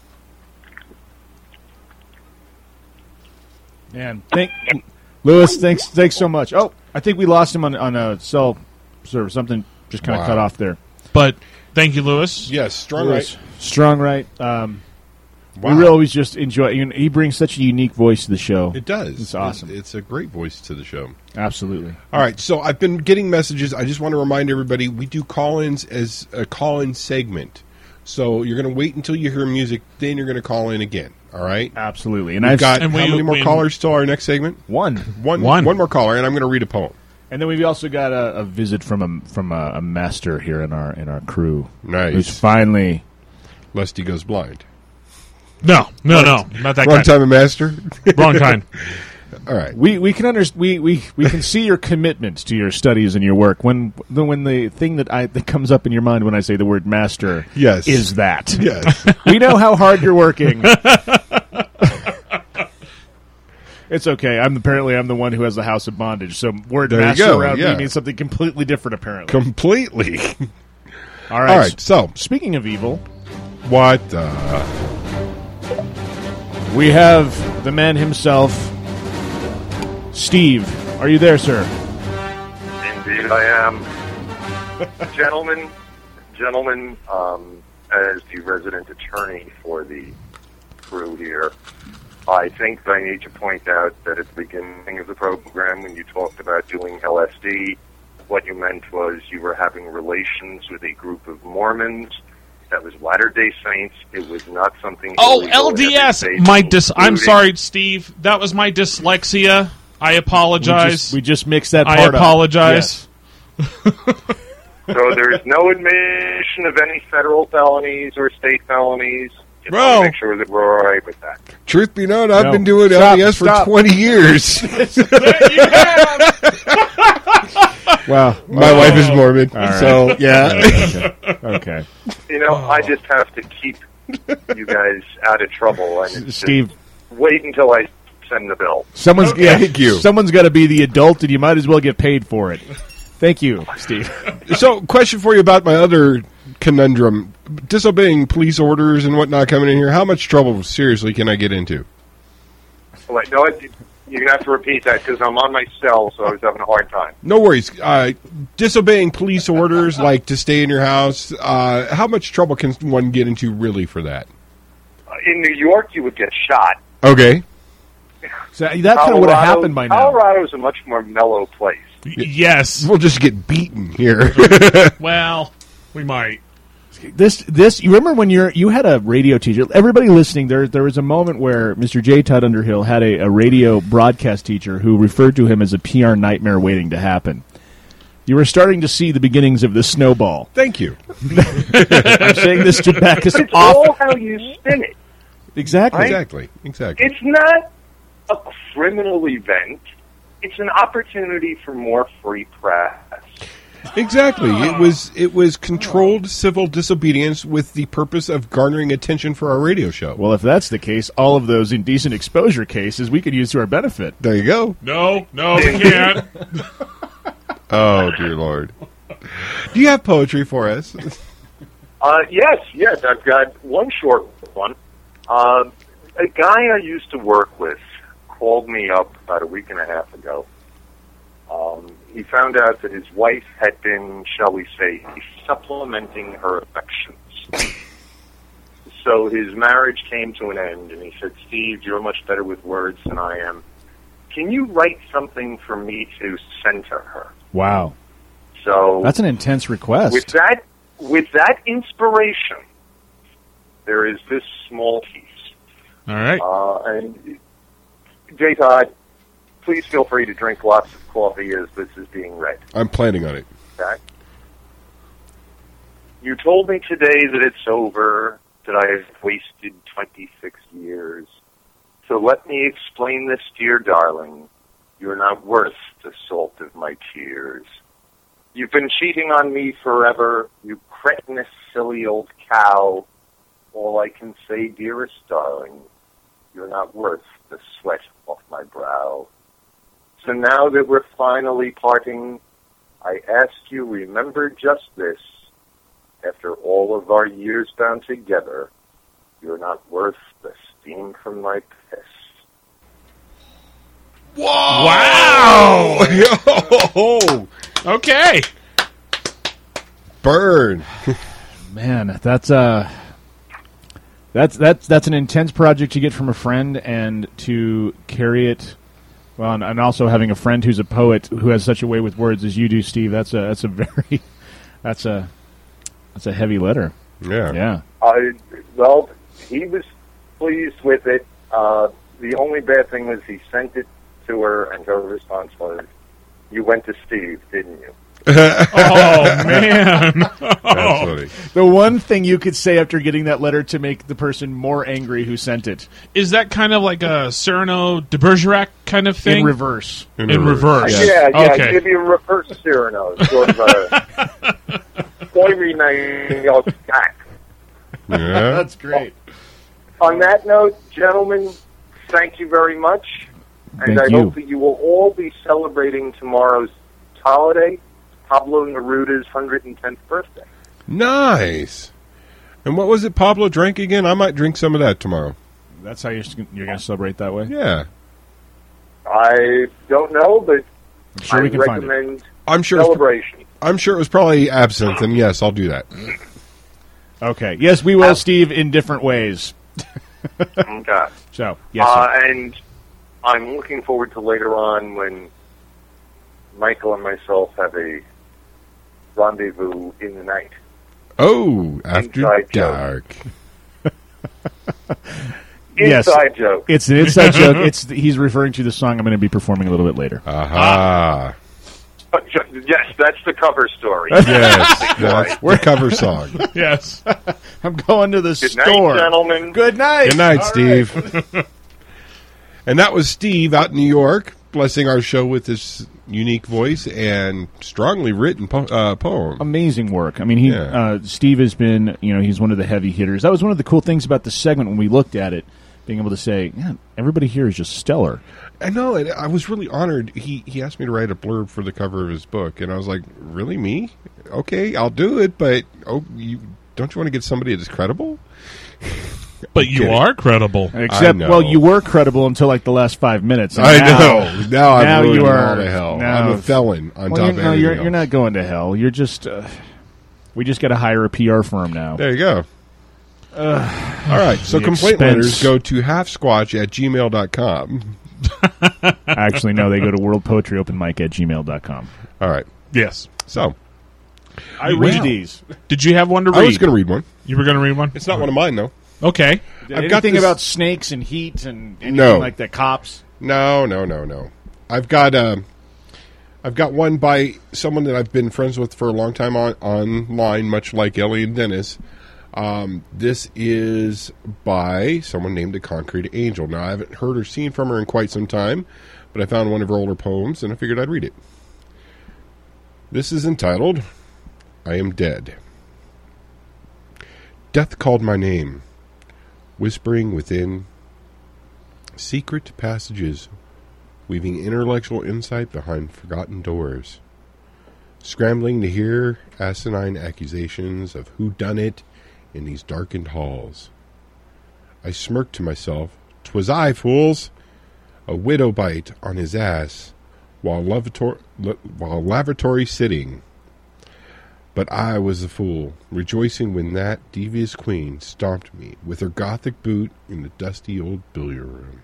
Speaker 3: Man, Lewis, thanks so much. Oh, I think we lost him on a cell service. Something just kind of cut off there.
Speaker 4: But thank you, Lewis.
Speaker 2: Yes, strong
Speaker 3: Lewis,
Speaker 2: right.
Speaker 3: Strong right. We really always just enjoy. He brings such a unique voice to the show.
Speaker 2: It does.
Speaker 3: It's awesome.
Speaker 2: It's a great voice to the show.
Speaker 3: Absolutely.
Speaker 2: All right, so I've been getting messages. I just want to remind everybody, we do call-ins as a call-in segment. So you're going to wait until you hear music, then you're going to call in again. All right?
Speaker 3: Absolutely.
Speaker 2: And I've got how many more callers till our next segment?
Speaker 3: One
Speaker 2: more caller, and I'm going to read a poem.
Speaker 3: And then we've also got a visit from a master here in our crew.
Speaker 2: Nice.
Speaker 3: Who's finally,
Speaker 2: lest he goes blind.
Speaker 4: No, not that
Speaker 2: Wrong
Speaker 4: kind.
Speaker 2: time of master.
Speaker 4: Wrong kind.
Speaker 2: All right.
Speaker 3: We can we can see your commitment to your studies and your work when the thing that comes up in your mind when I say the word master is that.
Speaker 2: Yes.
Speaker 3: We know how hard you're working. It's okay. I'm the one who has the house of bondage. So word
Speaker 2: There you
Speaker 3: master
Speaker 2: go,
Speaker 3: around
Speaker 2: yeah.
Speaker 3: me means something completely different apparently.
Speaker 2: Completely.
Speaker 3: All right.
Speaker 2: All right, so
Speaker 3: speaking of evil,
Speaker 2: what
Speaker 3: we have the man himself, Steve. Are you there, sir?
Speaker 14: Indeed, I am. Gentlemen, as the resident attorney for the crew here, I think I need to point out that at the beginning of the program, when you talked about doing LSD, what you meant was you were having relations with a group of Mormons. That was Latter-day Saints. It was not something...
Speaker 4: Oh,
Speaker 14: illegal in every
Speaker 4: LDS.
Speaker 14: state,
Speaker 4: I'm
Speaker 14: including-
Speaker 4: sorry, Steve. That was my dyslexia. I apologize.
Speaker 3: We just mixed that part
Speaker 4: I
Speaker 3: up.
Speaker 4: apologize.
Speaker 14: So there's no admission of any federal felonies or state felonies. Just want
Speaker 2: Bro.
Speaker 14: to make sure that we're all right with that.
Speaker 2: Truth be known, I've
Speaker 3: No.
Speaker 2: been doing
Speaker 3: Stop,
Speaker 2: LDS for
Speaker 3: stop.
Speaker 2: 20 years.
Speaker 3: Wow.
Speaker 2: My wife is Mormon,
Speaker 3: All right.
Speaker 2: so yeah.
Speaker 3: Okay.
Speaker 14: You know, I just have to keep you guys out of trouble. And it's just
Speaker 3: Steve.
Speaker 14: wait until I send the bill.
Speaker 3: Someone's
Speaker 2: Thank you.
Speaker 3: Someone's got to be the adult, and you might as well get paid for it. Thank you, Steve.
Speaker 2: So, question for you about my other conundrum: disobeying police orders and whatnot coming in here. How much trouble, seriously, can I get into?
Speaker 14: Like, no, you're going to have to repeat that because I'm on my cell, so I was having a hard time.
Speaker 2: No worries. Disobeying police orders, like to stay in your house. How much trouble can one get into really for that?
Speaker 14: In New York, you would get shot.
Speaker 2: Okay.
Speaker 3: So that kind of would have happened by now.
Speaker 14: Colorado is a much more mellow place.
Speaker 4: Yes.
Speaker 2: We'll just get beaten here.
Speaker 4: Well, we might.
Speaker 3: This you remember when you had a radio teacher? Everybody listening, there was a moment where Mr. J. Todd Underhill had a radio broadcast teacher who referred to him as a PR nightmare waiting to happen. You were starting to see the beginnings of the snowball.
Speaker 2: Thank you.
Speaker 3: I'm saying this to back us
Speaker 14: It's
Speaker 3: off.
Speaker 14: all how you spin it.
Speaker 3: Exactly.
Speaker 2: Exactly.
Speaker 14: It's not a criminal event. It's an opportunity for more free press.
Speaker 2: Exactly. It was controlled civil disobedience with the purpose of garnering attention for our radio show.
Speaker 3: Well, if that's the case, all of those indecent exposure cases we could use to our benefit.
Speaker 2: There you go.
Speaker 4: No, we can't.
Speaker 2: Oh, dear Lord. Do you have poetry for us?
Speaker 14: Yes, I've got one short one. A guy I used to work with called me up about a week and a half ago. He found out that his wife had been, shall we say, supplementing her affections. So his marriage came to an end, and he said, "Steve, you're much better with words than I am. Can you write something for me to send to her?"
Speaker 3: Wow.
Speaker 14: So
Speaker 3: That's an intense request.
Speaker 14: with that inspiration, there is this small piece.
Speaker 4: All right.
Speaker 14: And J. Todd, please feel free to drink lots of coffee as this is being read.
Speaker 2: I'm planning on it.
Speaker 14: Okay? You told me today that it's over, that I have wasted 26 years. So let me explain this, dear darling. You're not worth the salt of my tears. You've been cheating on me forever, you cretinous, silly old cow. All I can say, dearest darling, you're not worth the sweat off my brow. So now that we're finally parting, I ask you, remember just this. After all of our years bound together, you're not worth the steam from my piss.
Speaker 2: Wow! Yo!
Speaker 4: Okay.
Speaker 2: Burn.
Speaker 3: Man, that's an intense project to get from a friend and to carry it. Well, and also having a friend who's a poet who has such a way with words as you do, Steve. That's a heavy letter.
Speaker 2: Yeah.
Speaker 14: Well, he was pleased with it. The only bad thing was he sent it to her, and her response was, "You went to Steve, didn't you?"
Speaker 4: Oh, man.
Speaker 2: That's funny.
Speaker 3: The one thing you could say after getting that letter to make the person more angry who sent it.
Speaker 4: Is that kind of like a Cyrano de Bergerac kind of thing?
Speaker 3: In reverse.
Speaker 4: In reverse.
Speaker 14: Yeah,
Speaker 4: Okay.
Speaker 14: give you a reverse Cyrano, sort of a poignant back.
Speaker 2: Yeah.
Speaker 3: That's great.
Speaker 14: On that note, gentlemen, thank you very much, and
Speaker 3: Thank
Speaker 14: I
Speaker 3: you.
Speaker 14: hope that you will all be celebrating tomorrow's holiday, Pablo Neruda's 110th birthday.
Speaker 2: Nice. And what was it Pablo drank again? I might drink some of that tomorrow.
Speaker 3: That's how you're going to celebrate that way?
Speaker 2: Yeah.
Speaker 14: I don't know, but
Speaker 3: I'm sure we can find it.
Speaker 14: recommend
Speaker 2: I'm sure
Speaker 14: celebration.
Speaker 2: I'm sure it was probably absinthe, and yes, I'll do that.
Speaker 3: Okay. Yes, we will, Steve, in different ways.
Speaker 14: Okay.
Speaker 3: So, yes, sir.
Speaker 14: And I'm looking forward to later on when Michael and myself have a rendezvous in the night.
Speaker 2: Oh, after
Speaker 14: Inside
Speaker 2: dark.
Speaker 14: Inside joke.
Speaker 3: It's an inside joke. He's referring to the song I'm going to be performing a little bit later.
Speaker 2: Aha.
Speaker 14: Yes, that's the cover story.
Speaker 2: Yes, that's the cover song.
Speaker 4: Yes.
Speaker 3: I'm going to the
Speaker 14: Good
Speaker 3: store.
Speaker 14: night, gentlemen.
Speaker 3: Good night.
Speaker 2: Good night,
Speaker 3: All
Speaker 2: Steve.
Speaker 3: right.
Speaker 2: And that was Steve out in New York, blessing our show with his unique voice and strongly written poem.
Speaker 3: Amazing work. I mean, Steve has been, he's one of the heavy hitters. That was one of the cool things about the segment when we looked at it, being able to say, yeah, everybody here is just stellar.
Speaker 2: I know, and I was really honored. He asked me to write a blurb for the cover of his book, and I was like, really, me? Okay, I'll do it, but don't you want to get somebody that's credible?
Speaker 4: But you are credible.
Speaker 3: Except, well, you were credible until like the last 5 minutes.
Speaker 2: I know. Now I'm
Speaker 3: you
Speaker 2: ruining
Speaker 3: are
Speaker 2: all to hell.
Speaker 3: now-
Speaker 2: I'm a felon on top of everything
Speaker 3: you're
Speaker 2: else.
Speaker 3: not going to hell. You're just. We just got to hire a PR firm now.
Speaker 2: There you go. All right, so
Speaker 3: the
Speaker 2: complaint
Speaker 3: expense.
Speaker 2: letters go to halfsquatch@gmail.com.
Speaker 3: Actually, no, they go to worldpoetryopenmic@gmail.com.
Speaker 2: All right.
Speaker 4: Yes.
Speaker 2: So,
Speaker 3: I read these.
Speaker 4: Did you have one to read?
Speaker 2: I was going to read one.
Speaker 4: You were going to read one?
Speaker 2: It's not one of mine, though.
Speaker 4: Okay.
Speaker 3: I've got anything about snakes and heat and anything
Speaker 2: No.
Speaker 3: like the cops?
Speaker 2: No. I've got one by someone that I've been friends with for a long time online, much like Ellie and Dennis. This is by someone named a Concrete Angel. Now, I haven't heard or seen from her in quite some time, but I found one of her older poems, and I figured I'd read it. This is entitled, I Am Dead. Death called my name, whispering within secret passages, weaving intellectual insight behind forgotten doors, scrambling to hear asinine accusations of whodunit in these darkened halls. I smirked to myself, 'twas I, fools! A widow bite on his ass while lavatory sitting. But I was the fool, rejoicing when that devious queen stomped me with her gothic boot in the dusty old billiard room.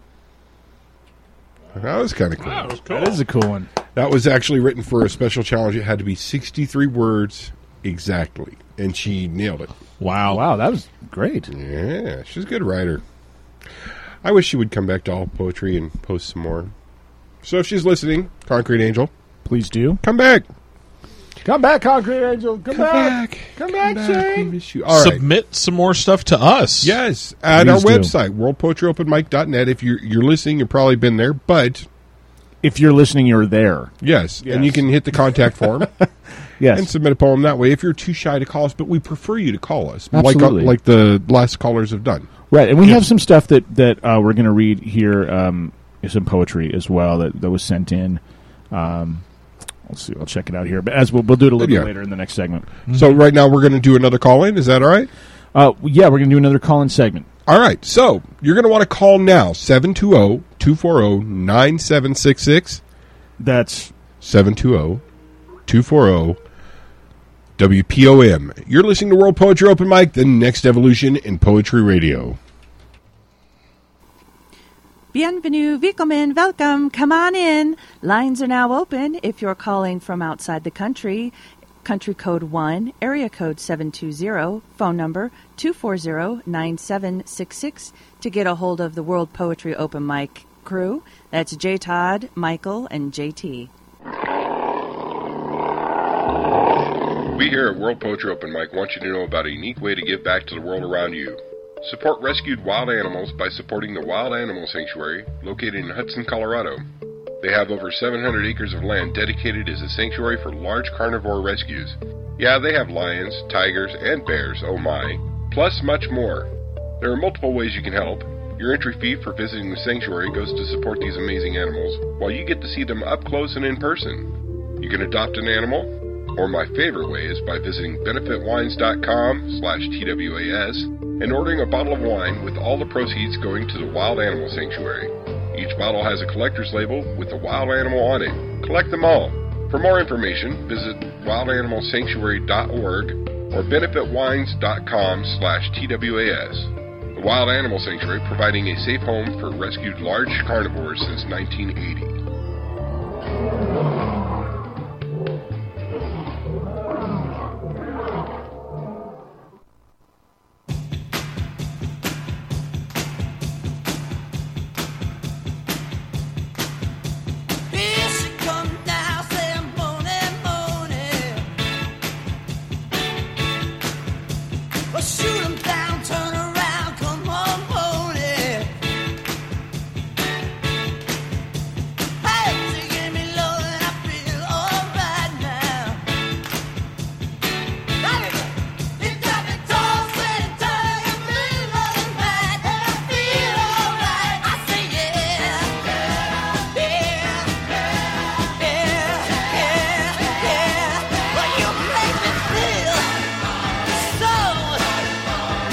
Speaker 2: That was kind of cool.
Speaker 4: Wow, that was cool.
Speaker 3: That is a cool one.
Speaker 2: That was actually written for a special challenge. It had to be 63 words exactly, and she nailed it.
Speaker 3: Wow, that was great.
Speaker 2: Yeah, she's a good writer. I wish she would come back to All Poetry and post some more. So if she's listening, Concrete Angel,
Speaker 3: please do.
Speaker 2: Come back.
Speaker 3: Come back, Concrete Angel. Come back. Come back,
Speaker 2: We
Speaker 3: Shane.
Speaker 2: miss you. All right.
Speaker 4: Submit some more stuff to us.
Speaker 2: Yes, at
Speaker 3: Please
Speaker 2: our
Speaker 3: do.
Speaker 2: website, worldpoetryopenmic.net. If you're listening, you've probably been there, but
Speaker 3: If you're listening, you're there.
Speaker 2: yes,
Speaker 3: Yes.
Speaker 2: and you can hit the contact form
Speaker 3: Yes.
Speaker 2: and submit a poem that way if you're too shy to call us, but we prefer you to call us,
Speaker 3: Absolutely.
Speaker 2: like the last callers have done.
Speaker 3: Right, and we have some stuff that we're going to read here, some poetry as well that was sent in. Let's see, I'll check it out here. But as we'll do it a little bit later in the next segment.
Speaker 2: So right now we're going to do another call-in. Is that all right?
Speaker 3: Yeah, we're going to do another call-in segment.
Speaker 2: All right, so you're going to want to call now, 720-240-9766.
Speaker 3: That's
Speaker 2: 720-240-WPOM. You're listening to World Poetry Open Mic, the next evolution in poetry radio.
Speaker 5: Bienvenue, willkommen, welcome, come on in. Lines are now open if you're calling from outside the country. Country code 1, area code 720, phone number 240-9766 to get a hold of the World Poetry Open Mic crew. That's J. Todd, Michael, and JT.
Speaker 2: We here at World Poetry Open Mic want you to know about a unique way to give back to the world around you. Support rescued wild animals by supporting the Wild Animal Sanctuary located in Hudson, Colorado. They have over 700 acres of land dedicated as a sanctuary for large carnivore rescues. Yeah, they have lions, tigers, and bears, oh my, plus much more. There are multiple ways you can help. Your entry fee for visiting the sanctuary goes to support these amazing animals, while you get to see them up close and in person. You can adopt an animal, or my favorite way is by visiting benefitwines.com/TWAS and ordering a bottle of wine with all the proceeds going to the Wild Animal Sanctuary. Each bottle has a collector's label with a wild animal on it. Collect them all. For more information, visit wildanimalsanctuary.org or benefitwines.com/TWAS. The Wild Animal Sanctuary providing a safe home for rescued large carnivores since 1980.
Speaker 7: Here she comes now, saying, "Morning, morning." Well, shoot 'em down, turn around, come on, morning. Hey, she gave me love and I feel alright now. It got me tossing, turning, feeling right, and I feel alright. I say yeah, yeah. Well, you make me feel so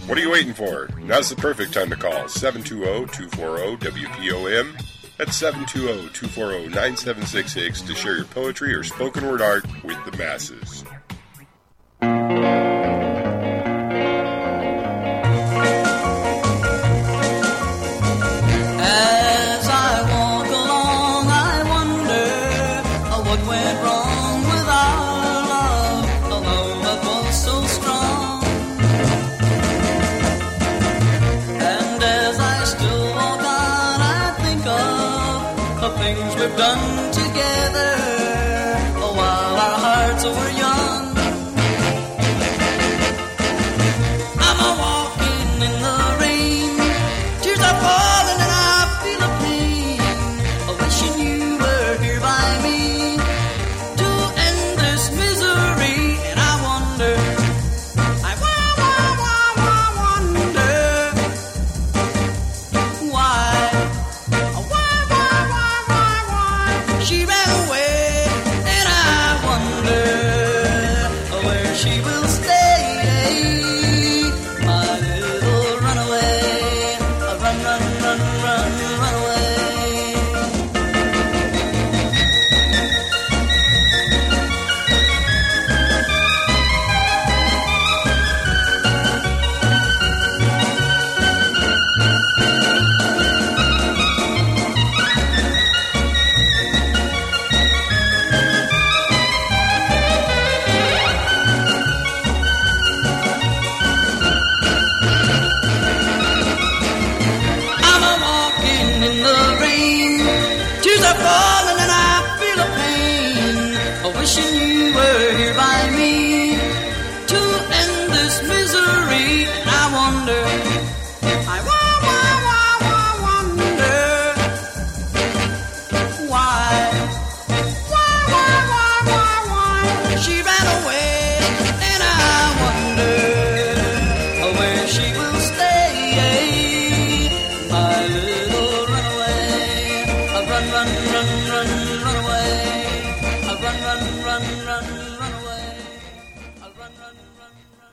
Speaker 2: What are you waiting for? Now's the perfect time to call 720-240-WPOM. That's 720-240-9766 to share your poetry or spoken word art with the masses.
Speaker 15: As I walk along, I wonder what went wrong with our love, a love that was so strong. And as I still walk on, I think of the things we've done together while our hearts were young. I'm a walking in the rain, tears are falling and I feel a pain, wishing you were here by me to end this misery. And I wonder, I wonder why she ran away, and I wonder where she will stay, my little runaway, run, run, run, run, run away. I'm a walking in the rain, tears are falling and I feel a pain, wishing you were here by me to end this misery. And I wonder, I wonder why she ran away, and I wonder where she will stay, my little runaway, run, run, run, run, run away, run, run, run, run, run away, run, run, run, run.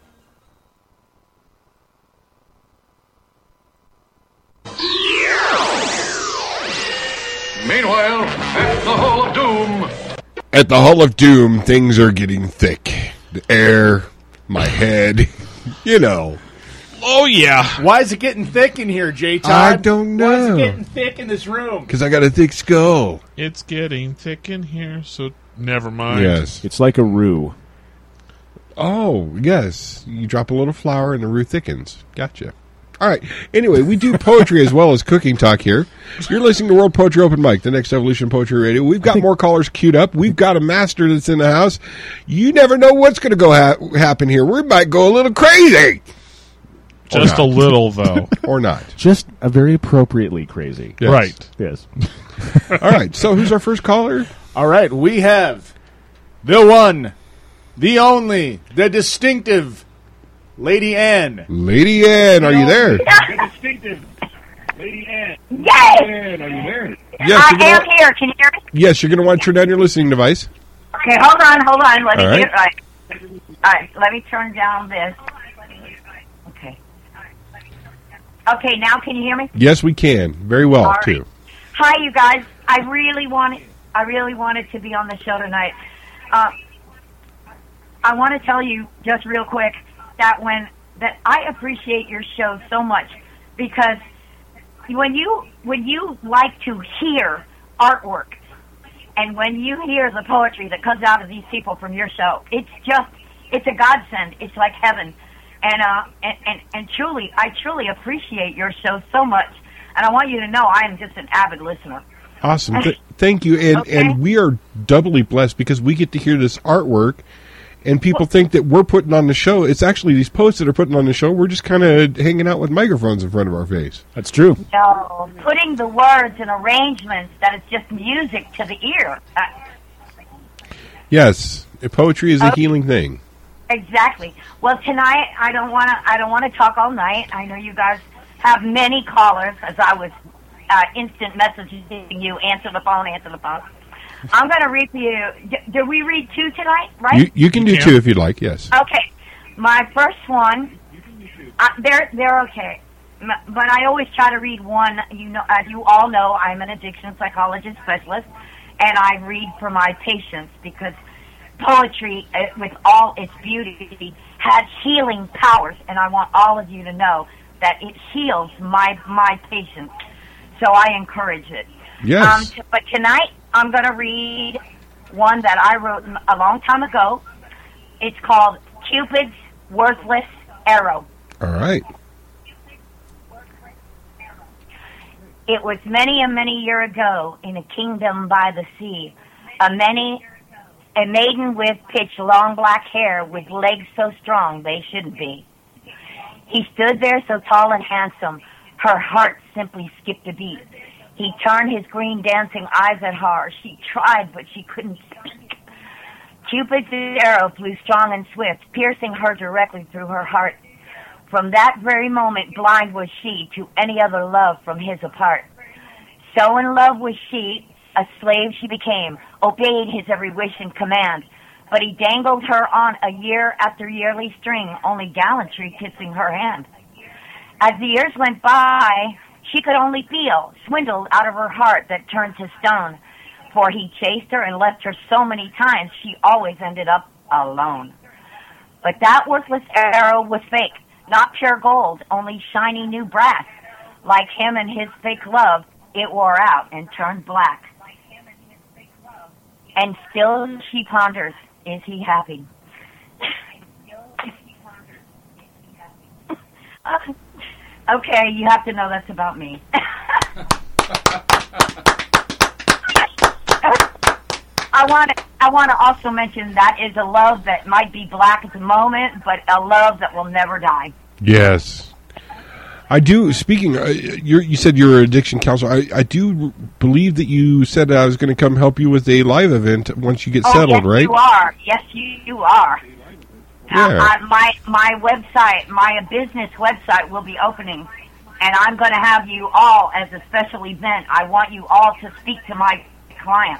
Speaker 8: Meanwhile, at the Hall of Doom.
Speaker 2: At the Hall of Doom, things are getting thick. The air, my head, you know.
Speaker 3: Oh, yeah. Why is it getting thick in here, J-Todd?
Speaker 2: I don't know.
Speaker 3: Why is it getting thick in this room?
Speaker 2: Because I got a thick skull.
Speaker 4: It's getting thick in here, so never mind.
Speaker 2: Yes.
Speaker 3: It's like a roux.
Speaker 2: Oh, yes. You drop a little flour and the roux thickens. Gotcha. All right. Anyway, we do poetry as well as cooking talk here. You're listening to World Poetry Open Mic, the next evolution of poetry radio. We've got more callers queued up. We've got a master that's in the house. You never know what's going to go happen here. We might go a little crazy.
Speaker 4: Just a little, though.
Speaker 2: Or not.
Speaker 3: Just a very appropriately crazy.
Speaker 2: Yes.
Speaker 4: Right.
Speaker 3: Yes.
Speaker 2: All right. So who's our first caller?
Speaker 3: All right. We have the one, the only, the distinctive Lady Ann.
Speaker 2: Lady Ann, are you there?
Speaker 3: The distinctive Lady Ann.
Speaker 16: Yes!
Speaker 3: Ann, are you there?
Speaker 2: Yes,
Speaker 16: I
Speaker 2: you're gonna
Speaker 16: am here. Can you hear me?
Speaker 2: Yes, you're going to want to turn down your listening device.
Speaker 16: Okay, hold on. Let me
Speaker 2: All right.
Speaker 16: get right. All right, let me turn down this. Okay. Okay, now can you hear me?
Speaker 2: Yes, we can. Very well,
Speaker 16: All right.
Speaker 2: too.
Speaker 16: Hi, you guys. I really wanted to be on the show tonight. I want to tell you just real quick that I appreciate your show so much, because when you like to hear artwork and when you hear the poetry that comes out of these people from your show, it's a godsend. It's like heaven. And truly, I truly appreciate your show so much. And I want you to know I am just an avid listener.
Speaker 2: Awesome. Thank you. And
Speaker 16: Okay.
Speaker 2: and we are doubly blessed because we get to hear this artwork, and people think that we're putting on the show. It's actually these posts that are putting on the show. We're just kind of hanging out with microphones in front of our face.
Speaker 3: That's true.
Speaker 16: No, putting the words and arrangements that it's just music to the ear.
Speaker 2: Yes, poetry is a healing thing.
Speaker 16: Exactly. Well, tonight I don't want to talk all night. I know you guys have many callers, as I was instant messaging you. Answer the phone. I'm going to read to you. Do we read two tonight? Right?
Speaker 2: You can do two if you'd like. Yes.
Speaker 16: Okay. My first one. They're okay. But I always try to read one. You know, as you all know, I'm an addiction psychologist specialist, and I read for my patients because poetry, with all its beauty, has healing powers, and I want all of you to know that it heals my patients. So I encourage it.
Speaker 2: Yes.
Speaker 16: But tonight I'm going to read one that I wrote a long time ago. It's called Cupid's Worthless Arrow.
Speaker 2: All right.
Speaker 16: It was many a many year ago in a kingdom by the sea, a maiden with pitch long black hair with legs so strong they shouldn't be. He stood there so tall and handsome, her heart simply skipped a beat. He turned his green dancing eyes at her. She tried, but she couldn't speak. Cupid's arrow flew strong and swift, piercing her directly through her heart. From that very moment, blind was she to any other love from his apart. So in love was she, a slave she became, obeyed his every wish and command. But he dangled her on a year after yearly string, only gallantry kissing her hand. As the years went by, she could only feel, swindled out of her heart that turned to stone. For he chased her and left her so many times, she always ended up alone. But that worthless arrow was fake, not pure gold, only shiny new brass. Like him and his fake love, it wore out and turned black. And still she ponders, is he happy? Okay, you have to know that's about me. I want to also mention that is a love that might be black at the moment, but a love that will never die.
Speaker 2: Yes. I do, speaking, you said you're an addiction counselor. I do believe that you said I was going to come help you with a live event once you get settled,
Speaker 16: yes,
Speaker 2: right?
Speaker 16: You are. Yes, you are.
Speaker 2: Yeah.
Speaker 16: My website, my business website will be opening, and I'm going to have you all as a special event. I want you all to speak to my clients.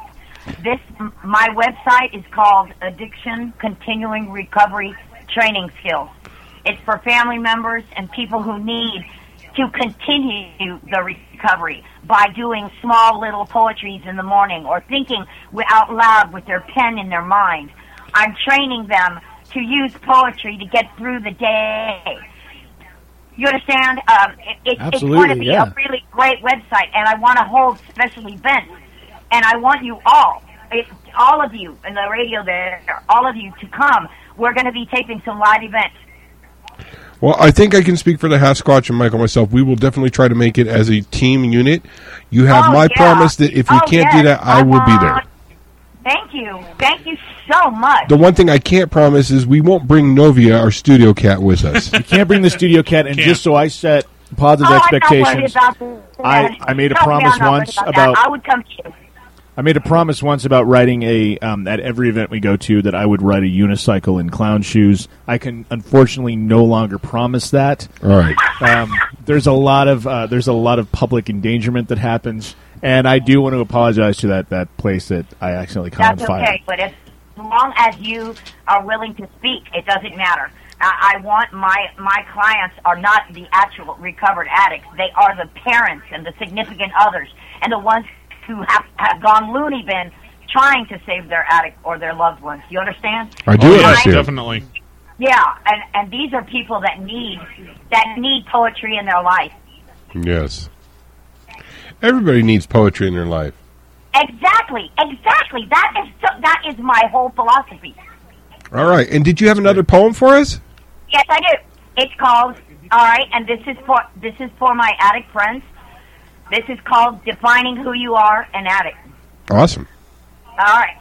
Speaker 16: My website is called Addiction Continuing Recovery Training Skills. It's for family members and people who need to continue the recovery by doing small little poetries in the morning or thinking out loud with their pen in their mind. I'm training them to use poetry to get through the day. You understand? It's going to be a really great website, and I want to hold special events. And I want you all of you in the radio there, all of you to come. We're going to be taping some live events.
Speaker 2: Well, I think I can speak for the Half Squatch and Michael myself. We will definitely try to make it as a team unit. You have my promise that if we can't do that, I will be there.
Speaker 16: Thank you. Thank you so much.
Speaker 2: The one thing I can't promise is we won't bring Novia, our studio cat, with us.
Speaker 3: You can't bring the studio cat, and just so I set positive expectations, I made a promise once about...
Speaker 16: I would come to you.
Speaker 3: I made a promise once about writing at every event we go to that I would ride a unicycle in clown shoes. I can unfortunately no longer promise that.
Speaker 2: All right.
Speaker 3: There's a lot of public endangerment that happens, and I do want to apologize to that place that I accidentally caught on fire.
Speaker 16: That's okay, but as long as you are willing to speak, it doesn't matter. I want my clients are not the actual recovered addicts. They are the parents and the significant others and the ones who have gone loony bin trying to save their addict or their loved ones. You understand?
Speaker 2: I do
Speaker 4: understand. Definitely.
Speaker 16: Yeah, and these are people that need poetry in their life.
Speaker 2: Yes. Everybody needs poetry in their life.
Speaker 16: Exactly. That is my whole philosophy.
Speaker 2: All right. And did you have another poem for us?
Speaker 16: Yes, I do. It's called, all right, and this is for my addict friends. This is called Defining Who You Are, an Addict.
Speaker 2: Awesome.
Speaker 16: All right.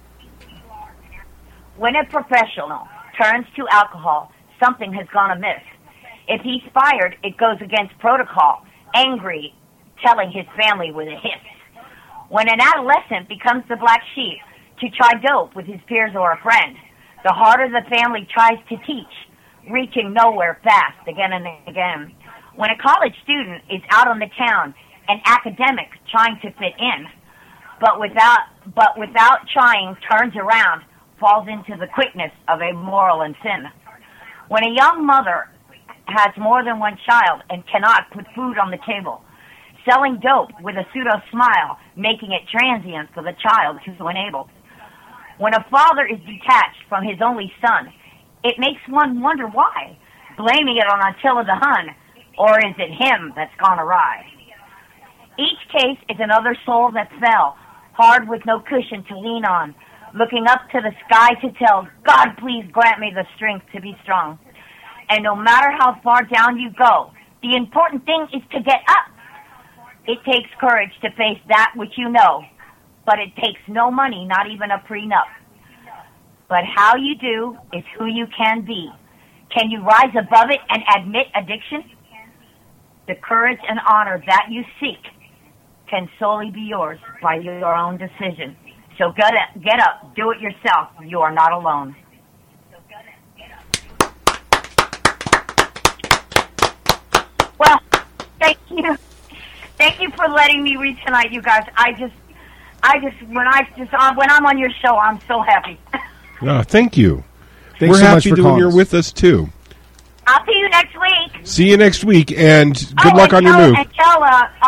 Speaker 16: When a professional turns to alcohol, something has gone amiss. If he's fired, it goes against protocol, angry, telling his family with a hiss. When an adolescent becomes the black sheep to try dope with his peers or a friend, the harder the family tries to teach, reaching nowhere fast again and again. When a college student is out on the town, an academic trying to fit in, but without trying, turns around, falls into the quickness of a moral and sin. When a young mother has more than one child and cannot put food on the table. Selling dope with a pseudo smile, making it transient for the child who's enabled. When a father is detached from his only son, it makes one wonder why, blaming it on Attila the Hun, or is it him that's gone awry? Each case is another soul that fell, hard with no cushion to lean on, looking up to the sky to tell, God, please grant me the strength to be strong. And no matter how far down you go, the important thing is to get up. It takes courage to face that which you know, but it takes no money, not even a prenup. But how you do is who you can be. Can you rise above it and admit addiction? The courage and honor that you seek can solely be yours by your own decision. So get up, do it yourself. You are not alone. Well, thank you. Thank you for letting me read tonight, you guys. When I'm on your show, I'm so happy.
Speaker 2: Oh, thank you.
Speaker 3: Thanks
Speaker 2: We're
Speaker 3: so much
Speaker 2: happy
Speaker 3: for
Speaker 2: that
Speaker 3: calling
Speaker 2: you're
Speaker 3: us.
Speaker 2: with us, too.
Speaker 16: I'll see you next week.
Speaker 2: See you next week, and good luck on your move.
Speaker 16: And tell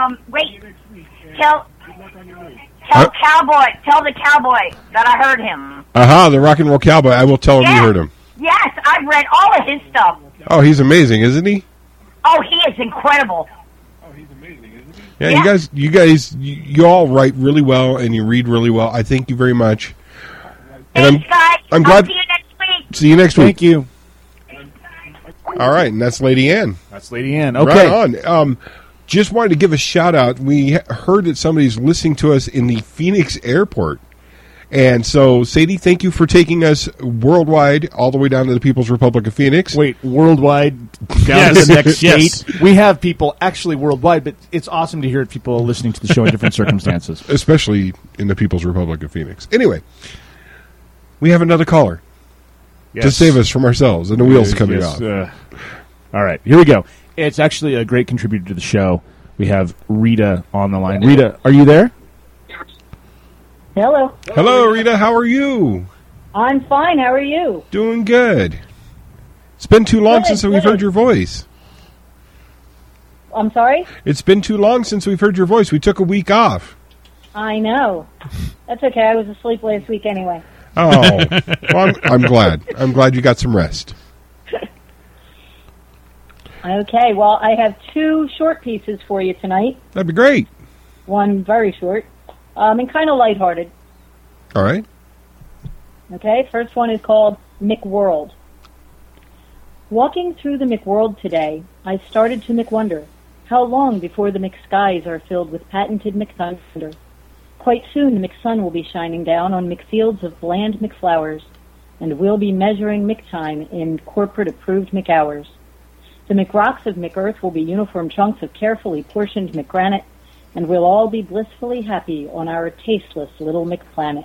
Speaker 16: Cowboy, tell the Cowboy that I heard him.
Speaker 2: Aha, the rock and roll cowboy. I will tell him you heard him.
Speaker 16: Yes, I've read all of his stuff.
Speaker 2: Oh, he's amazing, isn't he?
Speaker 16: Oh, he is incredible.
Speaker 2: Yeah, you all write really well and you read really well. I thank you very much. And
Speaker 16: Thanks, guys.
Speaker 2: I'm glad.
Speaker 16: I'll see you next week.
Speaker 2: See you next week.
Speaker 3: Thank you.
Speaker 2: All right, and that's Lady Ann.
Speaker 3: That's Lady Ann. Okay.
Speaker 2: Right on. Just wanted to give a shout out. We heard that somebody's listening to us in the Phoenix airport. And so, Sadie, thank you for taking us worldwide all the way down to the People's Republic of Phoenix.
Speaker 3: Wait, worldwide down to the next state? We have people actually worldwide, but it's awesome to hear people listening to the show in different circumstances.
Speaker 2: Especially in the People's Republic of Phoenix. Anyway, we have another caller to save us from ourselves and the wheels coming off.
Speaker 3: All right, here we go. It's actually a great contributor to the show. We have Rita on the line. Rita, are you there?
Speaker 17: Hello.
Speaker 2: Hello, Rita. How are you?
Speaker 17: I'm fine. How are you?
Speaker 2: Doing good. It's been too long
Speaker 17: Good,
Speaker 2: since we've heard your voice.
Speaker 17: I'm sorry?
Speaker 2: It's been too long since we've heard your voice. We took a week off.
Speaker 17: I know. That's okay. I was asleep last week anyway.
Speaker 2: Oh, well, I'm glad. I'm glad you got some rest.
Speaker 17: Okay. Well, I have two short pieces for you tonight.
Speaker 2: That'd be great.
Speaker 17: One very short and kind of lighthearted.
Speaker 2: All right.
Speaker 17: Okay. First one is called McWorld. Walking through the McWorld today, I started to McWonder how long before the McSkies are filled with patented McThunder. Quite soon the McSun will be shining down on McFields of bland McFlowers, and we'll be measuring McTime in corporate-approved McHours. The McRocks of McEarth will be uniform chunks of carefully portioned McGranite, and we'll all be blissfully happy on our tasteless little McPlanet.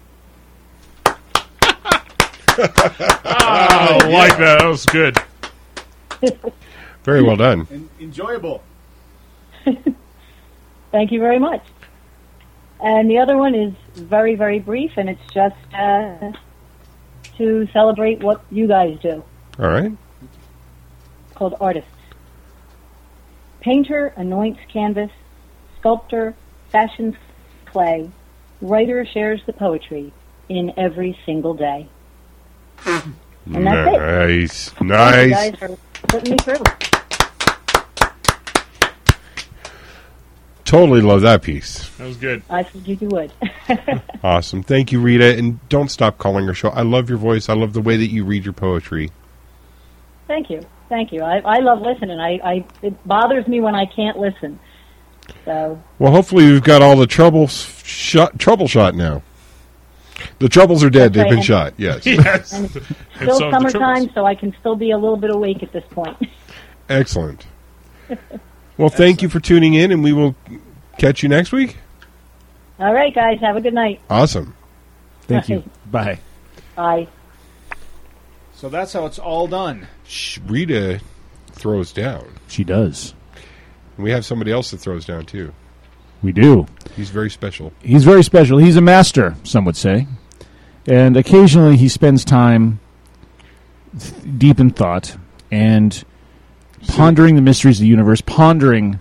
Speaker 4: I like that. That was good.
Speaker 2: Very well done.
Speaker 3: Enjoyable.
Speaker 17: Thank you very much. And the other one is very, very brief, and it's just to celebrate what you guys do.
Speaker 2: All right.
Speaker 17: It's called Artists. Painter anoints canvas, sculptor fashions clay, writer shares the poetry in every single day. And that's it.
Speaker 2: Nice.
Speaker 17: Thank you
Speaker 2: Nice.
Speaker 17: guys for putting me through.
Speaker 2: Totally love that piece.
Speaker 4: That was good.
Speaker 17: I figured you would.
Speaker 2: Awesome. Thank you, Rita. And don't stop calling our show. I love your voice. I love the way that you read your poetry.
Speaker 17: Thank you. Thank you. I love listening. It bothers me when I can't listen. So
Speaker 2: Well, hopefully we've got all the trouble shot now. The troubles are dead.
Speaker 17: That's
Speaker 2: They've been
Speaker 17: right.
Speaker 2: shot. Yes.
Speaker 4: Yes.
Speaker 17: and it's
Speaker 4: And
Speaker 17: still
Speaker 4: so the
Speaker 17: summertime, so I can still be a little bit awake at this point.
Speaker 2: Excellent. Well, thank you for tuning in, and we will catch you next week.
Speaker 17: All right, guys. Have a good night.
Speaker 2: Awesome.
Speaker 3: Thank you. Bye.
Speaker 17: Bye.
Speaker 3: So that's how it's all done.
Speaker 2: Rita throws down.
Speaker 3: She does.
Speaker 2: And we have somebody else that throws down, too.
Speaker 3: We do.
Speaker 2: He's very special.
Speaker 3: He's very special. He's a master, some would say. And occasionally he spends time deep in thought and pondering the mysteries of the universe, pondering,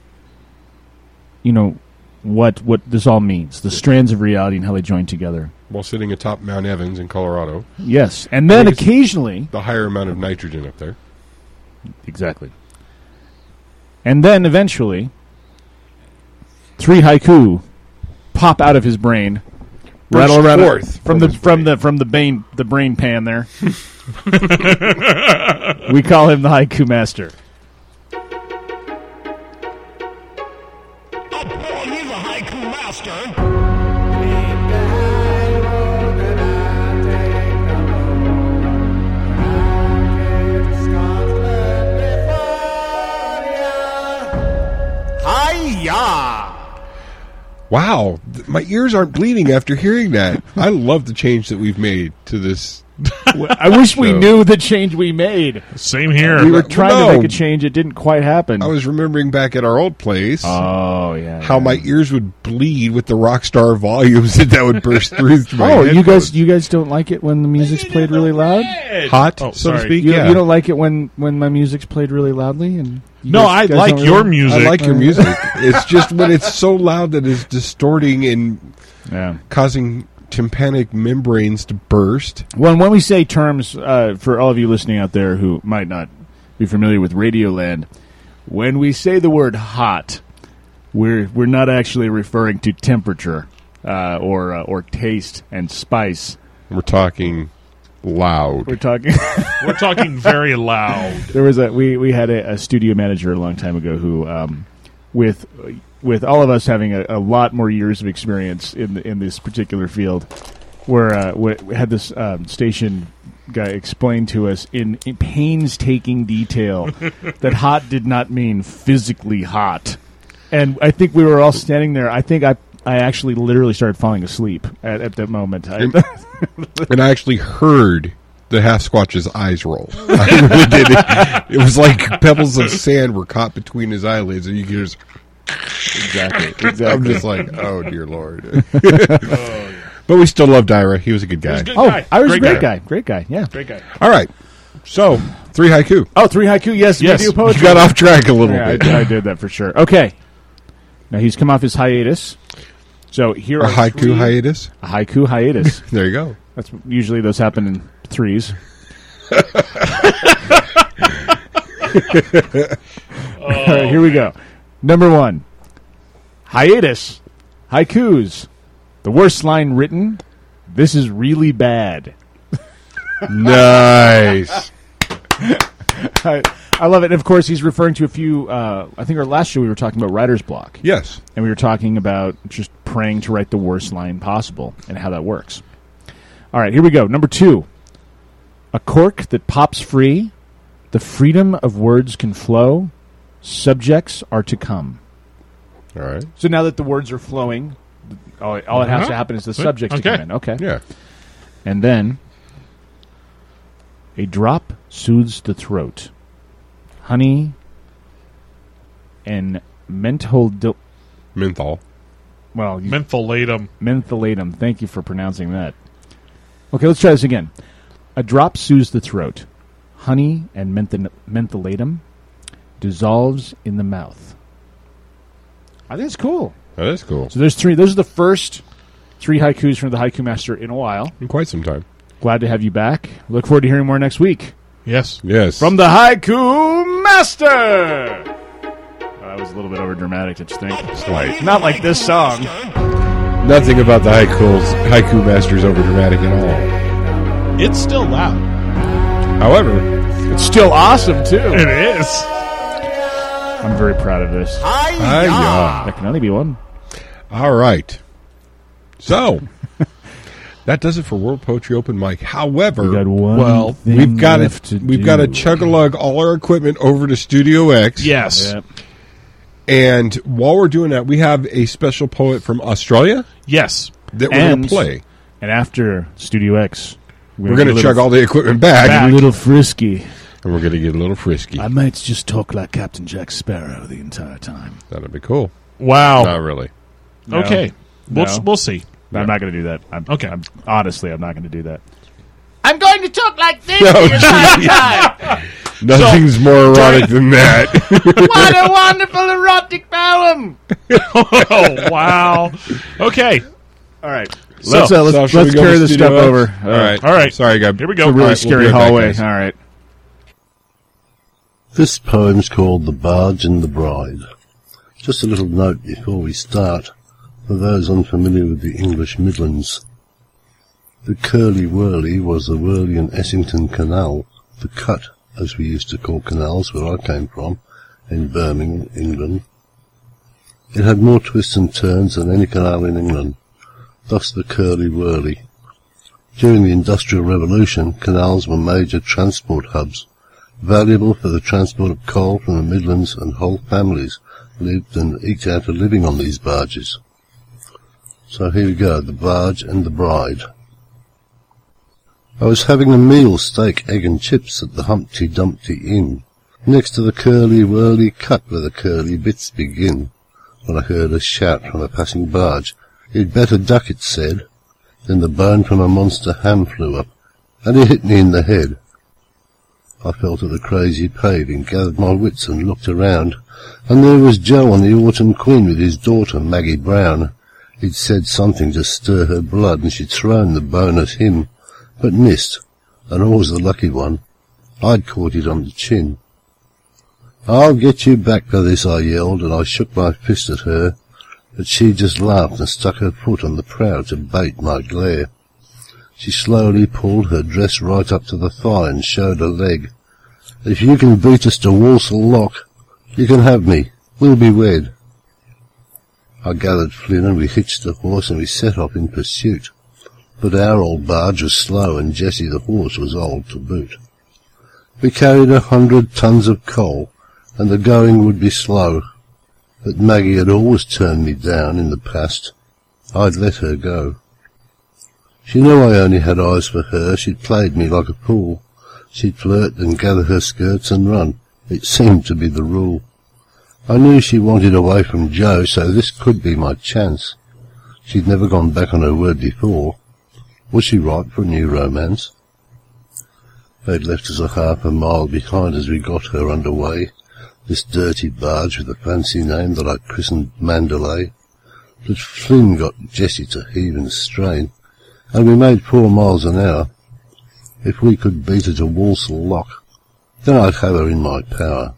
Speaker 3: what this all means, the strands of reality and how they join together.
Speaker 2: While sitting atop Mount Evans in Colorado.
Speaker 3: Yes, and then occasionally...
Speaker 2: The higher amount of nitrogen up there.
Speaker 3: Exactly. And then eventually, 3 haiku pop out of his brain, rattle around
Speaker 2: forth
Speaker 3: from the brain pan there. We call him the haiku master.
Speaker 7: He's a haiku master.
Speaker 3: Hi-ya!
Speaker 2: Wow, my ears aren't bleeding after hearing that. I love the change that we've made to this.
Speaker 3: I wish we knew the change we made.
Speaker 4: Same here.
Speaker 3: We were trying to make a change. It didn't quite happen.
Speaker 2: I was remembering back at our old place.
Speaker 3: Oh, yeah.
Speaker 2: How my ears would bleed with the rock star volumes that would burst through my
Speaker 3: headphones. You guys don't like it when the music's played really loud?
Speaker 2: Hot, so to speak?
Speaker 3: You don't like it when my music's played really loudly? And
Speaker 4: I like your music.
Speaker 2: I like your music. It's just when it's so loud that it's distorting and causing tympanic membranes to burst.
Speaker 3: Well, when we say terms, for all of you listening out there who might not be familiar with Radioland, when we say the word hot, we're not actually referring to temperature or taste and spice.
Speaker 2: We're talking loud.
Speaker 3: We're talking
Speaker 4: very loud.
Speaker 3: There was we had a studio manager a long time ago who with all of us having a lot more years of experience in this particular field, where we had this station guy explain to us in painstaking detail that hot did not mean physically hot. And I think we were all standing there. I think I actually literally started falling asleep at that moment.
Speaker 2: And I actually heard the half Squatch's eyes roll. I really did. It was like pebbles of sand were caught between his eyelids, and you could just... Exactly. I'm just like, oh, dear Lord. But we still loved Ira. He was a good guy.
Speaker 3: Ira's a great guy. Great guy, yeah.
Speaker 4: Great guy.
Speaker 2: All right. So, 3 haiku.
Speaker 3: Oh, 3 haiku, yes. Radio poetry.
Speaker 2: You got off track a little bit.
Speaker 3: I did that for sure. Okay. Now, he's come off his hiatus. So, here are
Speaker 2: a haiku hiatus?
Speaker 3: A haiku hiatus.
Speaker 2: There you go.
Speaker 3: That's usually those happen in threes. All right, here we go. Number 1. Hiatus. Haikus. The worst line written. This is really bad.
Speaker 2: Nice.
Speaker 3: I love it. And of course, he's referring to a few, I think our last show we were talking about writer's block.
Speaker 2: Yes.
Speaker 3: And we were talking about just praying to write the worst line possible and how that works. All right, here we go. Number 2. A cork that pops free. The freedom of words can flow. Subjects are to come.
Speaker 2: All right.
Speaker 3: So now that the words are flowing, all that has to happen is the subjects to come in. Okay.
Speaker 2: Yeah.
Speaker 3: And then, a drop soothes the throat. Honey and menthol.
Speaker 2: Menthol.
Speaker 3: Well,
Speaker 4: mentholatum.
Speaker 3: Mentholatum. Thank you for pronouncing that. Okay, let's try this again. A drop soothes the throat. Honey and mentholatum dissolves in the mouth. I think it's cool.
Speaker 2: That is cool.
Speaker 3: So there's 3. Those are the first 3 haikus from the Haiku Master in a while.
Speaker 2: In quite some time.
Speaker 3: Glad to have you back. Look forward to hearing more next week.
Speaker 4: Yes.
Speaker 2: Yes.
Speaker 3: From the Haiku Master! That was a little bit over dramatic, don't you think?
Speaker 2: Slight.
Speaker 3: Not like this song.
Speaker 2: Nothing about the Haiku Master is over dramatic at all.
Speaker 4: It's still loud.
Speaker 2: However,
Speaker 3: it's still awesome, too.
Speaker 4: It is.
Speaker 3: I'm very proud of this.
Speaker 2: Hi-ya.
Speaker 3: That can only be one.
Speaker 2: All right. So, that does it for World Poetry Open Mic. However, we've got to chug-a-lug all our equipment over to Studio X.
Speaker 4: Yes.
Speaker 3: Yep.
Speaker 2: And while we're doing that, we have a special poet from Australia.
Speaker 4: Yes.
Speaker 2: That we're going to play.
Speaker 3: And after Studio X,
Speaker 2: we're going to chug all the equipment back.
Speaker 3: A little frisky.
Speaker 2: And we're going to get a little frisky.
Speaker 1: I might just talk like Captain Jack Sparrow the entire time.
Speaker 2: That'd be cool.
Speaker 4: Wow.
Speaker 2: Not really.
Speaker 3: No.
Speaker 4: Okay.
Speaker 3: No.
Speaker 4: We'll see.
Speaker 3: No, I'm not going to do that.
Speaker 4: Okay.
Speaker 3: Honestly, I'm not going to do that.
Speaker 15: I'm going to talk like this the entire time.
Speaker 2: Nothing's more erotic than that.
Speaker 3: What a wonderful erotic poem!
Speaker 4: Oh, wow. Okay.
Speaker 3: All right.
Speaker 4: So,
Speaker 3: Let's carry this stuff over.
Speaker 2: All right.
Speaker 4: All right.
Speaker 2: Sorry, Gab.
Speaker 4: Here we go.
Speaker 3: It's a really
Speaker 2: All right,
Speaker 3: scary
Speaker 2: we'll be right back,
Speaker 3: hallway.
Speaker 2: guys.
Speaker 3: All right.
Speaker 18: This poem's called The Barge and the Bride. Just a little note before we start, for those unfamiliar with the English Midlands. The Curly-Wurly was the Worley and Essington Canal, the Cut, as we used to call canals where I came from, in Birmingham, England. It had more twists and turns than any canal in England, thus the Curly-Wurly. During the Industrial Revolution, canals were major transport hubs, valuable for the transport of coal from the Midlands, and whole families lived and eked out a living on these barges. So here we go, The Barge and the Bride. I was having a meal, steak, egg and chips at the Humpty Dumpty Inn, next to the Curly-Wurly Cut where the curly bits begin, when I heard a shout from a passing barge. "You'd better duck," it said. Then the bone from a monster ham flew up, and it hit me in the head. I fell to the crazy paving, gathered my wits and looked around, and there was Joe on the Autumn Queen with his daughter Maggie Brown. He'd said something to stir her blood, and she'd thrown the bone at him, but missed, and I was the lucky one. I'd caught it on the chin. "I'll get you back for this," I yelled, and I shook my fist at her, but she just laughed and stuck her foot on the prow to bait my glare. She slowly pulled her dress right up to the thigh and showed her leg. "If you can beat us to Walsall Lock, you can have me. We'll be wed." I gathered Flynn and we hitched the horse and we set off in pursuit. But our old barge was slow and Jessie the horse was old to boot. We carried 100 tons of coal and the going would be slow. But Maggie had always turned me down in the past. I'd let her go. She knew I only had eyes for her. She'd played me like a fool. She'd flirt and gather her skirts and run. It seemed to be the rule. I knew she wanted away from Joe, so this could be my chance. She'd never gone back on her word before. Was she ripe for a new romance? They'd left us a half a mile behind as we got her underway, this dirty barge with a fancy name that I christened Mandalay. But Flynn got Jessie to heave and strain, and we made 4 miles an hour. If we could beat her to Walsall Lock, then I'd have her in my power.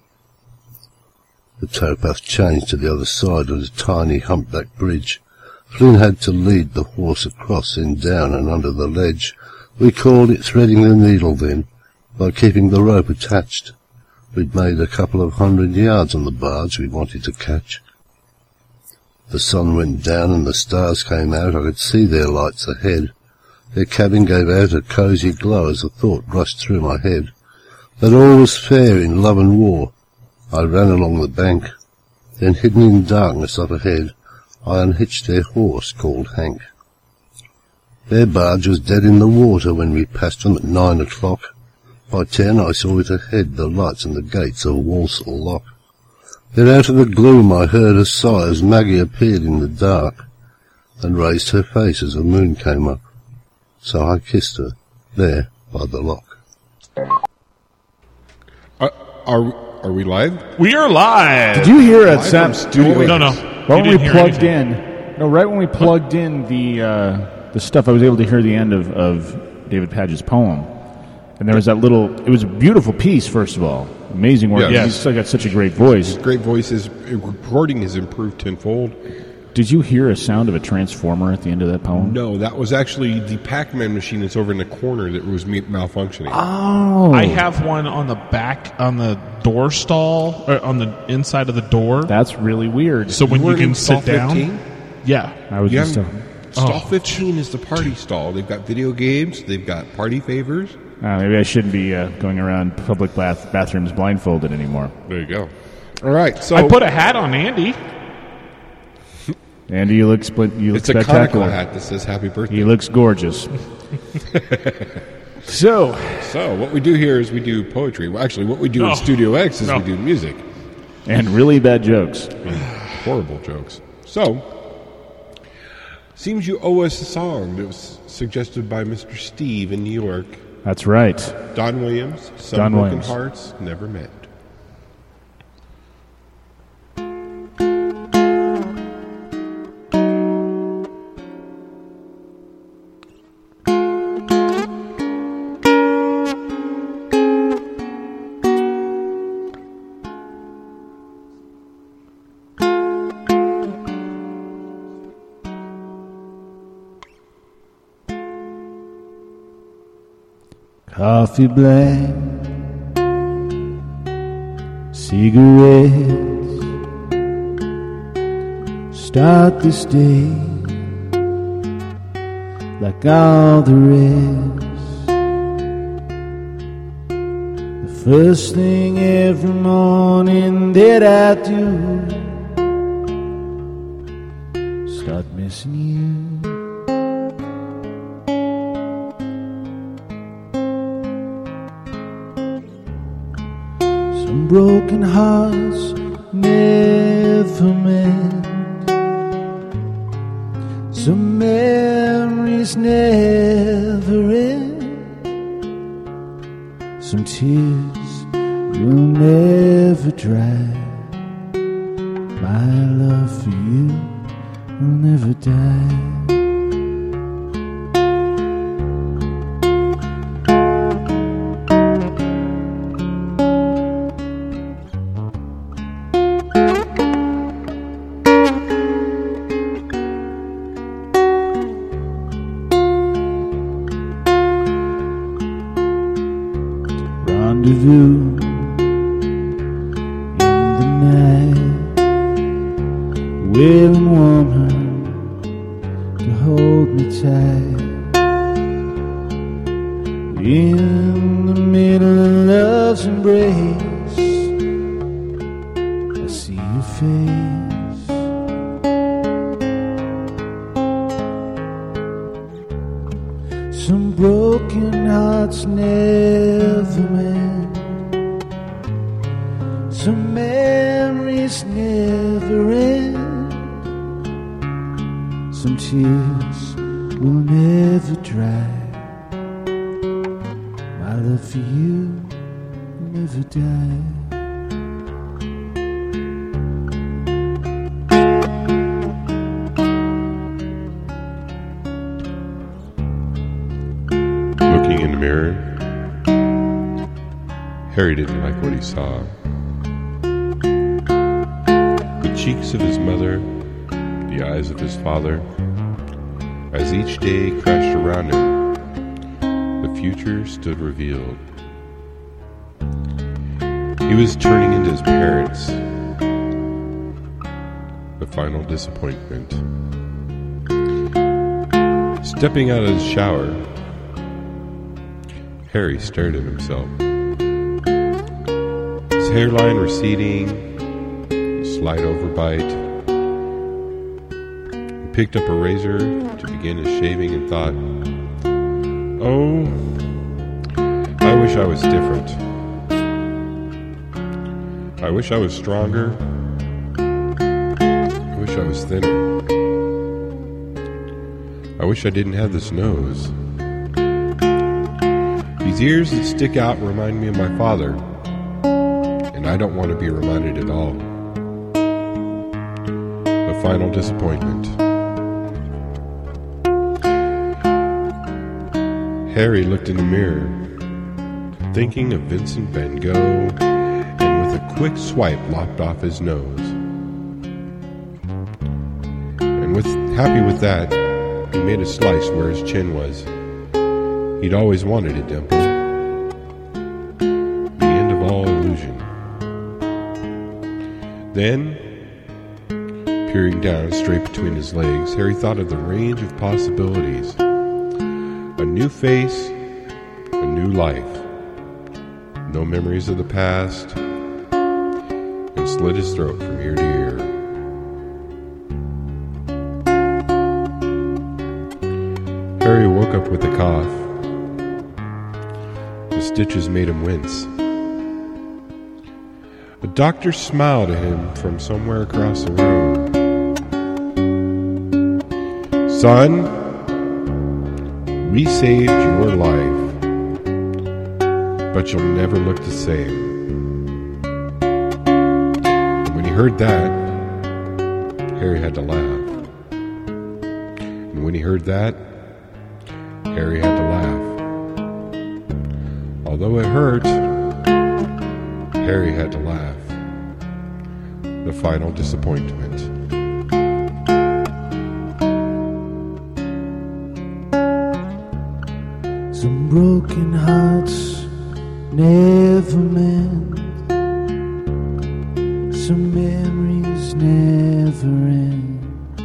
Speaker 18: The towpath changed to the other side of the tiny humpback bridge. Flynn had to lead the horse across and down and under the ledge. We called it threading the needle then, by keeping the rope attached. We'd made a couple of 100 yards on the barge we wanted to catch. The sun went down and the stars came out. I could see their lights ahead. Their cabin gave out a cosy glow as a thought rushed through my head, that all was fair in love and war. I ran along the bank, then hidden in darkness up ahead, I unhitched their horse called Hank. Their barge was dead in the water when we passed them at 9 o'clock. By 10 I saw it ahead, the lights and the gates of Walsall Lock. Then out of the gloom I heard a sigh as Maggie appeared in the dark, and raised her face as the moon came up. So I kissed her, there by the lock.
Speaker 2: Are we live?
Speaker 4: We are live.
Speaker 3: Did you hear
Speaker 2: Live
Speaker 3: it, Sam?
Speaker 2: from Studio
Speaker 4: No, no.
Speaker 3: Right when
Speaker 4: You
Speaker 3: we
Speaker 4: didn't hear
Speaker 3: plugged
Speaker 4: anything.
Speaker 3: right when we plugged in the stuff, I was able to hear the end of David Padgett's poem. And there was that little, it was a beautiful piece, first of all. Amazing work.
Speaker 2: Yes.
Speaker 3: He's still got such a great voice.
Speaker 2: His great voice is, recording has improved tenfold.
Speaker 3: Did you hear a sound of a transformer at the end of that poem?
Speaker 2: No, that was actually the Pac-Man machine that's over in the corner that was malfunctioning.
Speaker 3: Oh.
Speaker 4: I have one on the back, on the door stall, or on the inside of the door.
Speaker 3: That's really weird.
Speaker 4: So when you
Speaker 2: weren't
Speaker 4: can
Speaker 2: in stall
Speaker 4: sit down.
Speaker 2: 15?
Speaker 4: Yeah.
Speaker 3: I was
Speaker 2: You
Speaker 3: just
Speaker 2: haven't- Stall 15 is the party stall. They've got video games. They've got party favors.
Speaker 3: maybe I shouldn't be going around public bathrooms blindfolded anymore.
Speaker 2: There you go. All right, so
Speaker 4: I put a hat on Andy.
Speaker 3: Andy, you look you look
Speaker 2: it's a
Speaker 3: spectacular.
Speaker 2: conical hat that says "Happy Birthday."
Speaker 3: He looks gorgeous. So
Speaker 2: what we do here is we do poetry. Well, actually, what we do in Studio X is we do music.
Speaker 3: And really bad jokes.
Speaker 2: Horrible jokes. So, seems you owe us a song that was suggested by Mr. Steve in New York.
Speaker 3: That's right.
Speaker 2: Don Williams, Some
Speaker 3: Don
Speaker 2: Broken
Speaker 3: Williams.
Speaker 2: Hearts Never Met.
Speaker 19: Coffee black, cigarettes, start this day like all the rest. The first thing every morning that I do, start missing you. Some broken hearts never mend. Some memories never end. Some tears will never dry. My love for you will never die. Rendezvous in the night, willing woman to hold me tight. In the middle of love's embrace, I see your face. Some broken hearts never mend. Some memories never end. Some tears will never dry. My love for you will never die.
Speaker 2: Looking in the mirror, Harry didn't like what he saw. The cheeks of his mother, the eyes of his father, as each day crashed around him, the future stood revealed. He was turning into his parents. The final disappointment. Stepping out of the shower, Harry stared at himself. His hairline receding, a slight overbite. He picked up a razor to begin his shaving and thought, "Oh, I wish I was different. I wish I was stronger. I wish I was thinner. I wish I didn't have this nose. These ears that stick out remind me of my father, and I don't want to be reminded at all." The final disappointment. Harry looked in the mirror, thinking of Vincent van Gogh, and with a quick swipe lopped off his nose. And happy with that, he made a slice where his chin was. He'd always wanted a dimple. The end of all illusion. Then, peering down straight between his legs, Harry thought of the range of possibilities. A new face, a new life. No memories of the past, and slit his throat from ear to ear. Harry woke up with a cough. The stitches made him wince. A doctor smiled at him from somewhere across the room. "Son, we saved your life." but you'll never look the same. And when he heard that, Harry had to laugh. And when he heard that, Harry had to laugh. Although it hurt, Harry had to laugh. The final disappointment.
Speaker 19: Some broken hearts never mend. Some memories never end.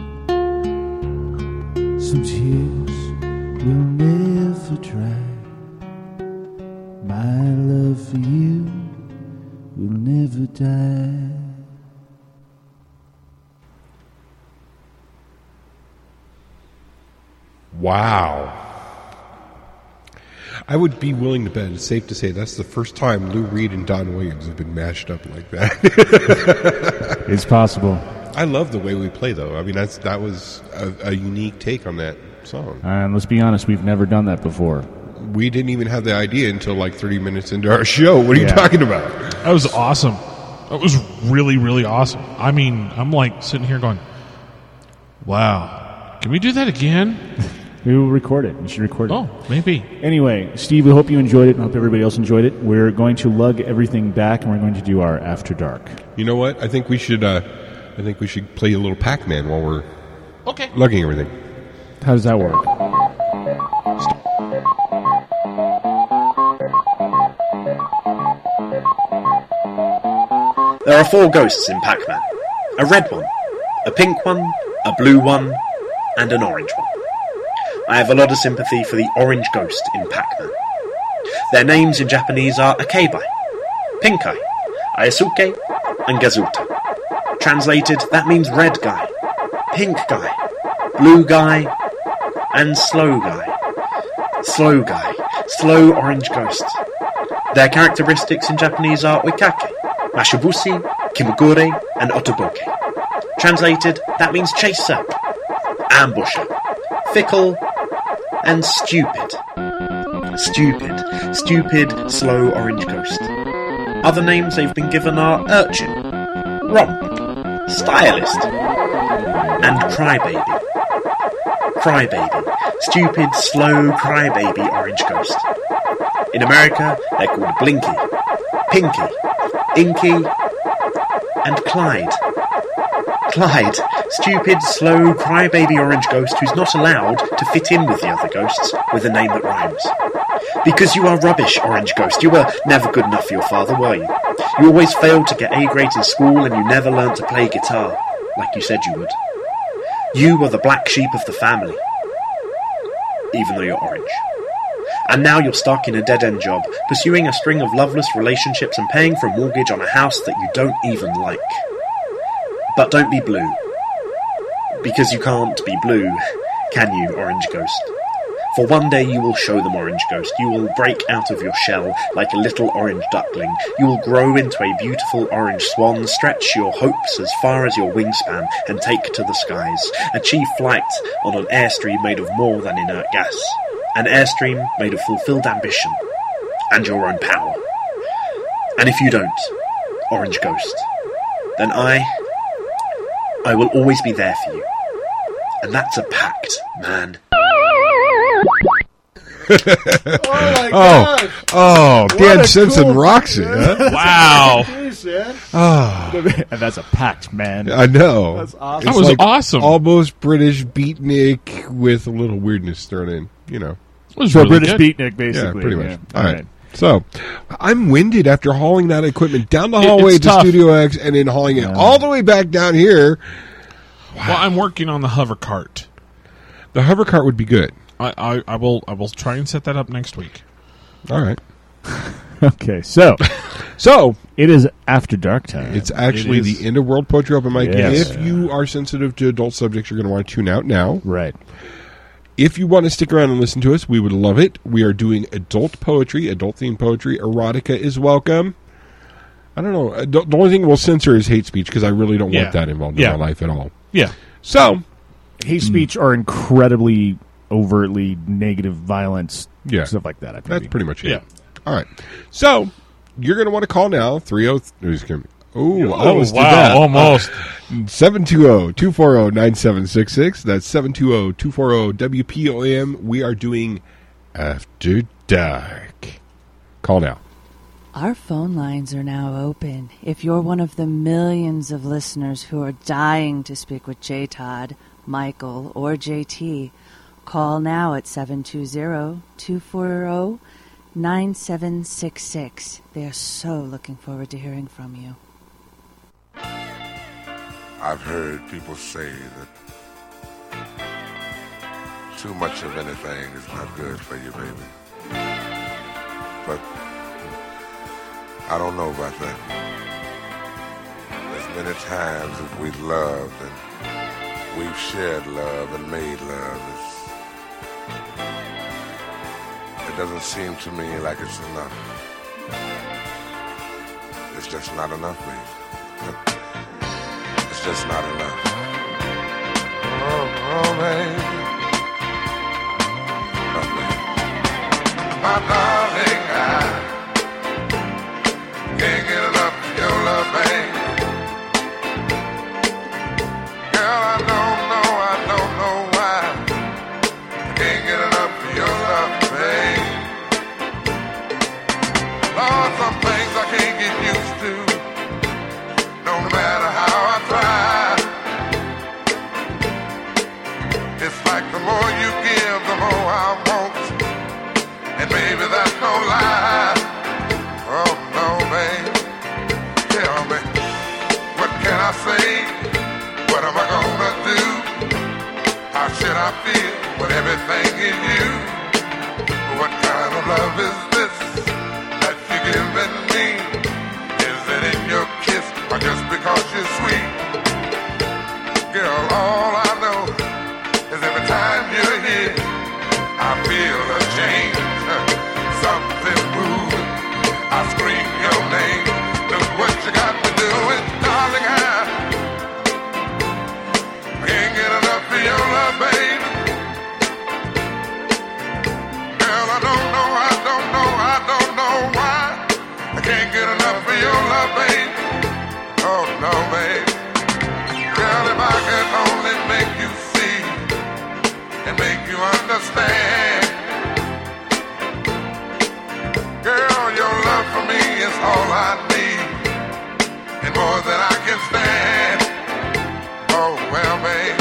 Speaker 19: Some tears will never dry. My love for you will never die.
Speaker 2: Wow. I would be willing to bet it's safe to say that's the first time Lou Reed and Don Williams have been mashed up like that.
Speaker 3: It's possible.
Speaker 2: I love the way we play, though. I mean, that was a unique take on that song.
Speaker 3: And let's be honest, we've never done that before.
Speaker 2: We didn't even have the idea until like 30 minutes into our show. What are you talking about?
Speaker 4: That was awesome. That was really, really awesome. I mean, I'm like sitting here going, wow, can we do that again?
Speaker 3: We will record it. We should record it.
Speaker 4: Oh, maybe.
Speaker 3: Anyway, Steve, we hope you enjoyed it and hope everybody else enjoyed it. We're going to lug everything back and we're going to do our After Dark.
Speaker 2: You know what? I think we should play a little Pac-Man while we're lugging everything.
Speaker 3: How does that work?
Speaker 20: There are 4 ghosts in Pac-Man. A red one, a pink one, a blue one, and an orange one. I have a lot of sympathy for the orange ghost in Pac-Man. Their names in Japanese are Akebai, Pinkai, Ayasuke, and Gazuta. Translated, that means red guy, pink guy, blue guy, and slow guy. Slow guy, slow orange ghost. Their characteristics in Japanese are Oikake, Mashibusi, Kimagure, and Otoboke. Translated, that means chaser, ambusher, fickle, and stupid. Stupid, slow orange ghost. Other names they've been given are urchin, romp, stylist, and crybaby. Crybaby. Stupid, slow crybaby orange ghost. In America, they're called Blinky, Pinky, Inky, and Clyde. Clyde, stupid, slow, crybaby orange ghost who's not allowed to fit in with the other ghosts with a name that rhymes. Because you are rubbish, orange ghost. You were never good enough for your father, were you? You always failed to get A grades in school and you never learned to play guitar, like you said you would. You were the black sheep of the family, even though you're orange. And now you're stuck in a dead-end job, pursuing a string of loveless relationships and paying for a mortgage on a house that you don't even like. But don't be blue. Because you can't be blue, can you, orange ghost? For one day you will show them, orange ghost. You will break out of your shell like a little orange duckling. You will grow into a beautiful orange swan, stretch your hopes as far as your wingspan, and take to the skies. Achieve flight on an airstream made of more than inert gas. An airstream made of fulfilled ambition and your own power. And if you don't, orange ghost, then I will always be there for you. And that's a pact, man.
Speaker 2: Oh my God! Oh, Dan Simpson rocks it. Huh?
Speaker 4: Wow!
Speaker 3: And that's a pact, man.
Speaker 2: I know.
Speaker 3: That's awesome.
Speaker 2: It's
Speaker 4: That was
Speaker 2: like
Speaker 4: awesome.
Speaker 2: Almost British beatnik with a little weirdness thrown in. You know,
Speaker 4: It was
Speaker 3: So
Speaker 4: really
Speaker 3: British
Speaker 4: good.
Speaker 3: beatnik, basically.
Speaker 2: yeah, pretty much.
Speaker 3: Yeah.
Speaker 2: All right. So, I'm winded after hauling that equipment down the hallway
Speaker 4: it's
Speaker 2: to
Speaker 4: tough.
Speaker 2: Studio X and then hauling it all the way back down here.
Speaker 4: Well, I'm working on the hover cart.
Speaker 2: The hover cart would be good.
Speaker 4: I will try and set that up next week.
Speaker 2: All right.
Speaker 3: Okay, so it is After Dark time.
Speaker 2: It's actually
Speaker 4: It is.
Speaker 2: the end of World Poetry Open Mic.
Speaker 3: Yes.
Speaker 2: If you are sensitive to adult subjects, you're going to want to tune out now.
Speaker 3: Right.
Speaker 2: If you want to stick around and listen to us, we would love it. We are doing adult poetry, adult-themed poetry. Erotica is welcome. I don't know. The only thing we'll censor is hate speech because I really don't want that involved in my life at all.
Speaker 4: Yeah.
Speaker 2: So,
Speaker 3: hate speech or incredibly overtly negative violence, stuff like that.
Speaker 2: That's pretty much it.
Speaker 4: Yeah.
Speaker 2: All right. So, you're going to want to call now. 30... Oh, almost
Speaker 4: wow,
Speaker 2: did that.
Speaker 4: almost.
Speaker 2: 720-240-9766. That's 720-240-WPOM. We are doing After Dark. Call now.
Speaker 5: Our phone lines are now open. If you're one of the millions of listeners who are dying to speak with J. Todd, Michael, or JT, call now at 720-240-9766. They are so looking forward to hearing from you.
Speaker 21: I've heard people say that too much of anything is not good for you, baby. But I don't know about that. As many times as we've loved and we've shared love and made love, it doesn't seem to me like it's enough. It's just not enough, baby. It's just not enough. Oh, baby. Oh, baby. My darling, I can't get enough of your love, baby. Girl, I don't know why. I can't get enough of your love, baby. Lord, some things I can't get used to. No matter how I try, it's like the more you give, the more I want. And baby, that's no lie. Oh no, babe. Tell me, what can I say? What am I gonna do? How should I feel when everything is you? What kind of love is this that you're giving me? Is it in your kiss or just because you're sweet? Girl, all I know is every time you're here, I feel a change, something moving. I scream your name. Look what you got me doing, darling. I can't get enough of your love, baby. Girl, I don't know why. I can't get enough of your love, baby. Oh no, babe. Girl, if I could only make you see and make you understand. Girl, your love for me is all I need and more than I can stand. Oh well, babe.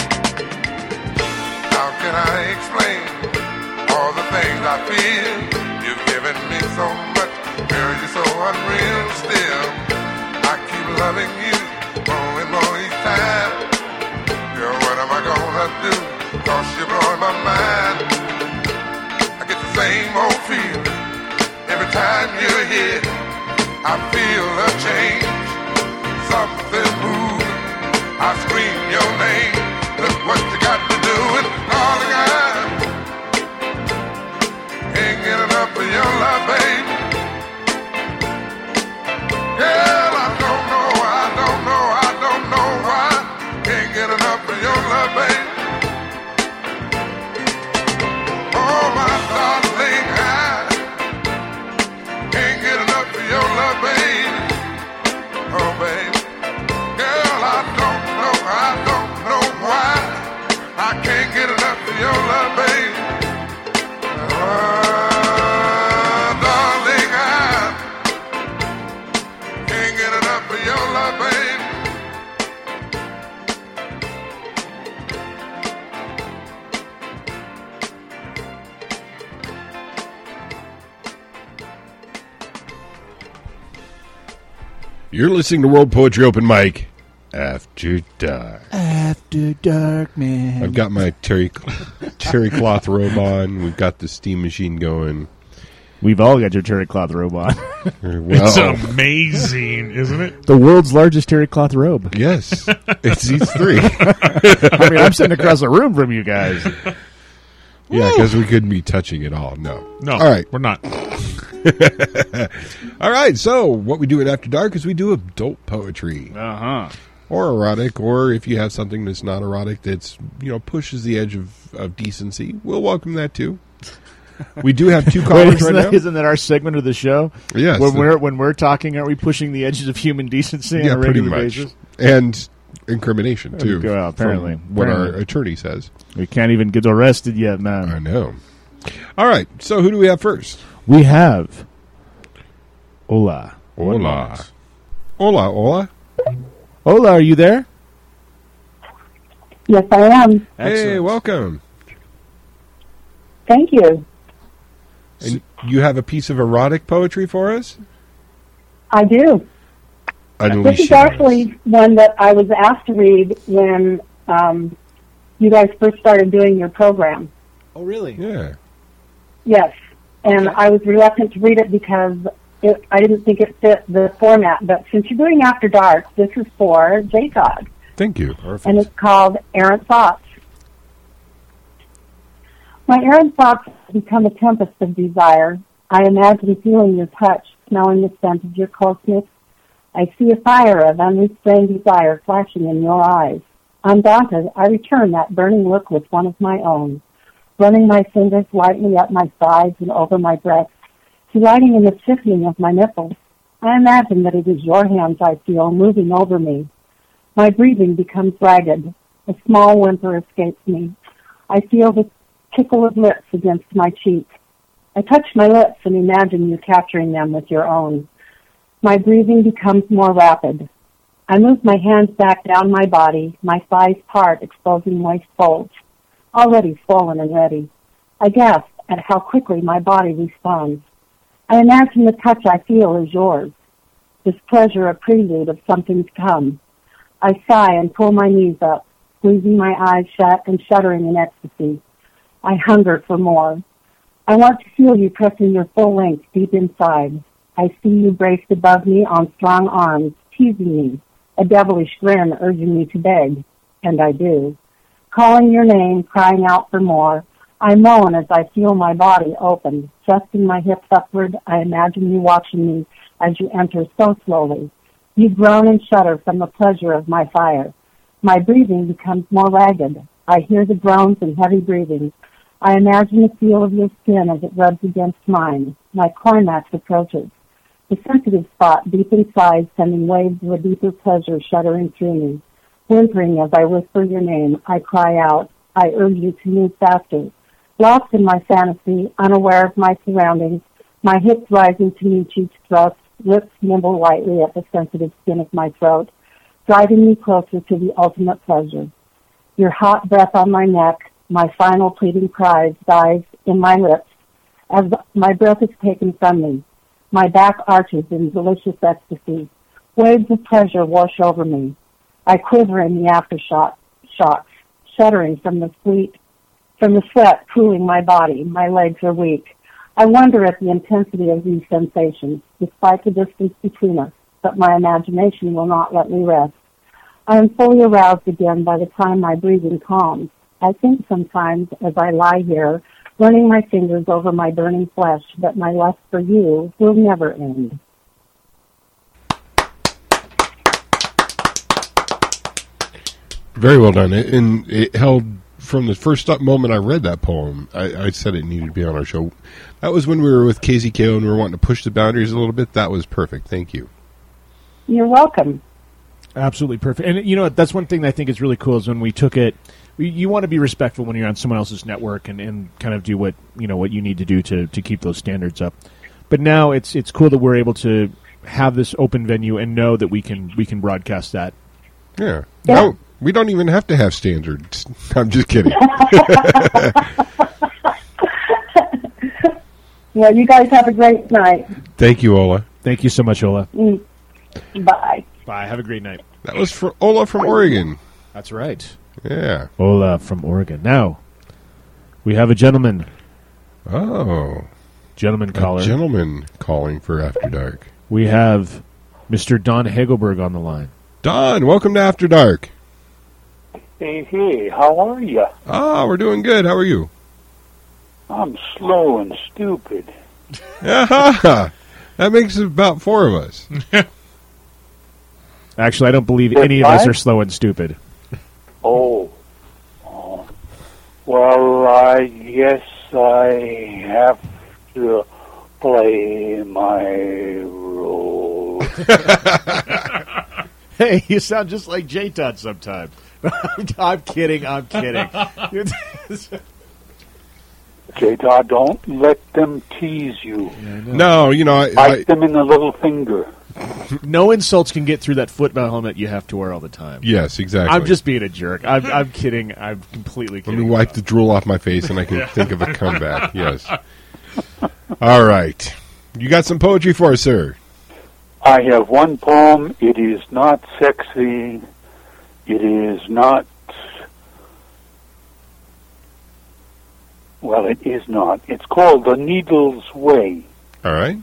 Speaker 21: How can I explain all the things I feel? You've given me so much. Girl, you're so unreal still. I keep loving you more and more each time. Girl, what am I gonna do? 'Cause you're blowing my mind. I get the same old feeling every time you're here. I feel a change, something moving. I scream your name. Look what you got me doing, darling. I can't get enough of your love, baby. Girl, I don't know why. Can't get enough of your love, baby. Oh, my darling, I can't get enough of your love, baby. Oh, baby. Girl, I don't know why. I can't get enough of your love, baby. Darling, I can't get enough of your love, baby.
Speaker 2: You're listening to World Poetry Open Mic After Dark.
Speaker 3: After Dark, man.
Speaker 2: I've got my terry cloth robe on. We've got the steam machine going.
Speaker 3: We've all got your terry cloth robe on.
Speaker 2: Well,
Speaker 4: it's amazing, isn't it?
Speaker 3: The world's largest terry cloth robe.
Speaker 2: Yes. It seats 3.
Speaker 3: I mean, I'm sitting across the room from you guys.
Speaker 2: Yeah, because we couldn't be touching it all. No.
Speaker 4: No,
Speaker 2: All right.
Speaker 4: we're not.
Speaker 2: All right, so what we do in After Dark is we do adult poetry.
Speaker 3: Uh-huh.
Speaker 2: Or erotic, or if you have something that's not erotic that's, pushes the edge of decency, we'll welcome that too. We do have 2
Speaker 3: Wait,
Speaker 2: callers
Speaker 3: isn't,
Speaker 2: right
Speaker 3: that,
Speaker 2: now.
Speaker 3: isn't that our segment of the show?
Speaker 2: Yes.
Speaker 3: When we're talking, are we pushing the edges of human decency on a
Speaker 2: pretty
Speaker 3: regular
Speaker 2: much.
Speaker 3: basis?
Speaker 2: And incrimination, too.
Speaker 3: Well, apparently.
Speaker 2: from what our attorney says.
Speaker 3: We can't even get arrested yet, man.
Speaker 2: I know. All right, so who do we have first?
Speaker 3: We have Ola.
Speaker 2: Hola. Hola.
Speaker 3: Ola, are you there?
Speaker 6: Yes, I am.
Speaker 2: Hey, welcome.
Speaker 6: Thank you.
Speaker 2: And you have a piece of erotic poetry for us?
Speaker 6: I do. This is actually one that I was asked to read when you guys first started doing your program.
Speaker 3: Oh, really?
Speaker 2: Yeah.
Speaker 6: Yes. And I was reluctant to read it because I didn't think it fit the format. But since you're doing After Dark, this is for J-Todd.
Speaker 2: Thank you.
Speaker 6: And it's called Errant Thoughts. My errant thoughts become a tempest of desire. I imagine feeling your touch, smelling the scent of your closeness. I see a fire of unrestrained desire flashing in your eyes. Undaunted, I return that burning look with one of my own, running my fingers lightly up my sides and over my breasts, delighting in the stiffening of my nipples. I imagine that it is your hands I feel moving over me. My breathing becomes ragged. A small whimper escapes me. I feel the tickle of lips against my cheek. I touch my lips and imagine you capturing them with your own. My breathing becomes more rapid. I move my hands back down my body, my thighs part, exposing moist folds, already swollen and ready. I gasp at how quickly my body responds. I imagine the touch I feel is yours. This pleasure a prelude of something to come. I sigh and pull my knees up, squeezing my eyes shut and shuddering in ecstasy. I hunger for more. I want to feel you pressing your full length deep inside. I see you braced above me on strong arms, teasing me, a devilish grin urging me to beg, and I do. Calling your name, crying out for more, I moan as I feel my body open. Thrusting my hips upward, I imagine you watching me as you enter so slowly. You groan and shudder from the pleasure of my fire. My breathing becomes more ragged. I hear the groans and heavy breathing. I imagine the feel of your skin as it rubs against mine. My climax approaches. The sensitive spot deep inside, sending waves of a deeper pleasure shuddering through me. Whimpering as I whisper your name, I cry out. I urge you to move faster. Lost in my fantasy, unaware of my surroundings, my hips rising to meet each thrust, lips nibble lightly at the sensitive skin of my throat, driving me closer to the ultimate pleasure. Your hot breath on my neck, my final pleading cries dies in my lips as my breath is taken from me. My back arches in delicious ecstasy. Waves of pleasure wash over me. I quiver in the aftershocks, shuddering from the sweat cooling my body. My legs are weak. I wonder at the intensity of these sensations, despite the distance between us, but my imagination will not let me rest. I am fully aroused again by the time my breathing calms. I think sometimes as I lie here, running my fingers over my burning flesh, that my lust for you will never end.
Speaker 2: Very well done. And it held from the first moment I read that poem. I said it needed to be on our show. That was when we were with KZKO and we were wanting to push the boundaries a little bit. That was perfect. Thank you.
Speaker 6: You're welcome.
Speaker 3: Absolutely perfect. And, you know, that's one thing that I think is really cool is when we took it, you want to be respectful when you're on someone else's network and kind of do what you need to do to keep those standards up. But now it's cool that we're able to have this open venue and know that we can broadcast that.
Speaker 2: Yeah. No, we don't even have to have standards. I'm just kidding.
Speaker 6: Well, you guys have a great night.
Speaker 2: Thank you, Ola.
Speaker 3: Thank you so much, Ola.
Speaker 6: Bye.
Speaker 3: Bye. Have a great night.
Speaker 2: That was for Ola from Oregon.
Speaker 3: That's right.
Speaker 2: Yeah.
Speaker 3: Ola from Oregon. Now, we have a gentleman.
Speaker 2: Oh.
Speaker 3: Gentleman caller.
Speaker 2: A gentleman calling for After Dark.
Speaker 3: We have Mr. Don Hagelberg on the line.
Speaker 2: Don, welcome to After Dark.
Speaker 10: Hey, how are you?
Speaker 2: Ah, we're doing good. How are you?
Speaker 10: I'm slow and stupid.
Speaker 2: That makes about 4 of us.
Speaker 3: Actually, I don't believe any of us are slow and stupid.
Speaker 10: Oh. Well, I guess
Speaker 9: I have to play my role.
Speaker 3: Hey, you sound just like J-Todd sometimes. I'm kidding.
Speaker 9: J-Todd, don't let them tease you.
Speaker 2: No, you know,
Speaker 9: Bite them in the little finger.
Speaker 3: No insults can get through that football helmet you have to wear all the time.
Speaker 2: Yes, exactly.
Speaker 3: I'm just being a jerk. I'm kidding. I'm completely kidding.
Speaker 2: Let me wipe the drool off my face and I can think of a comeback. Yes. All right. You got some poetry for us, sir?
Speaker 9: I have one poem. It is not sexy. It is not... Well, it is not. It's called The Needle's Way.
Speaker 2: All right.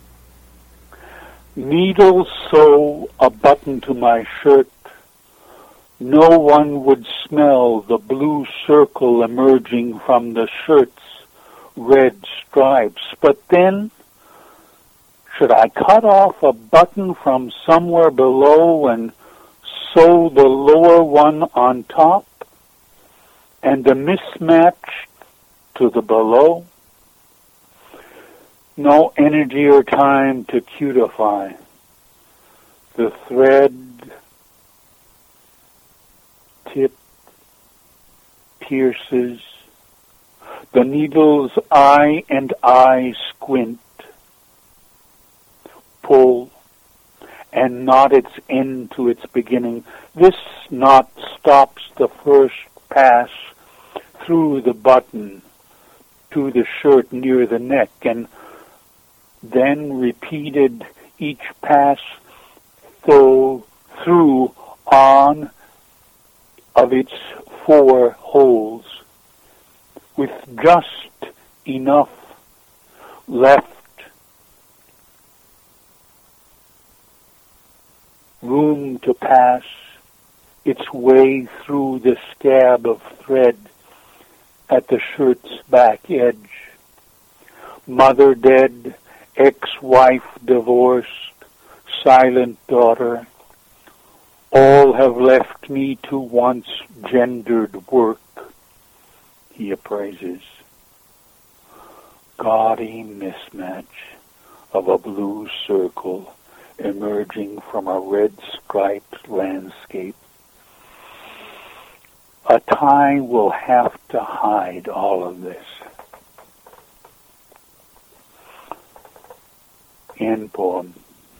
Speaker 9: Needles sew a button to my shirt. No one would smell the blue circle emerging from the shirt's red stripes. But then, should I cut off a button from somewhere below and sew the lower one on top? And the mismatch to the below? No energy or time to cutify. The thread tip pierces. The needle's eye and I squint, pull, and knot its end to its beginning. This knot stops the first pass through the button to the shirt near the neck, and then repeated each pass through on of its 4 holes, with just enough left room to pass its way through the scab of thread at the shirt's back edge. Mother dead, ex-wife divorced, silent daughter, all have left me to once gendered work, he appraises. Gaudy mismatch of a blue circle emerging from a red striped landscape. A tie will have to hide all of this. End poem.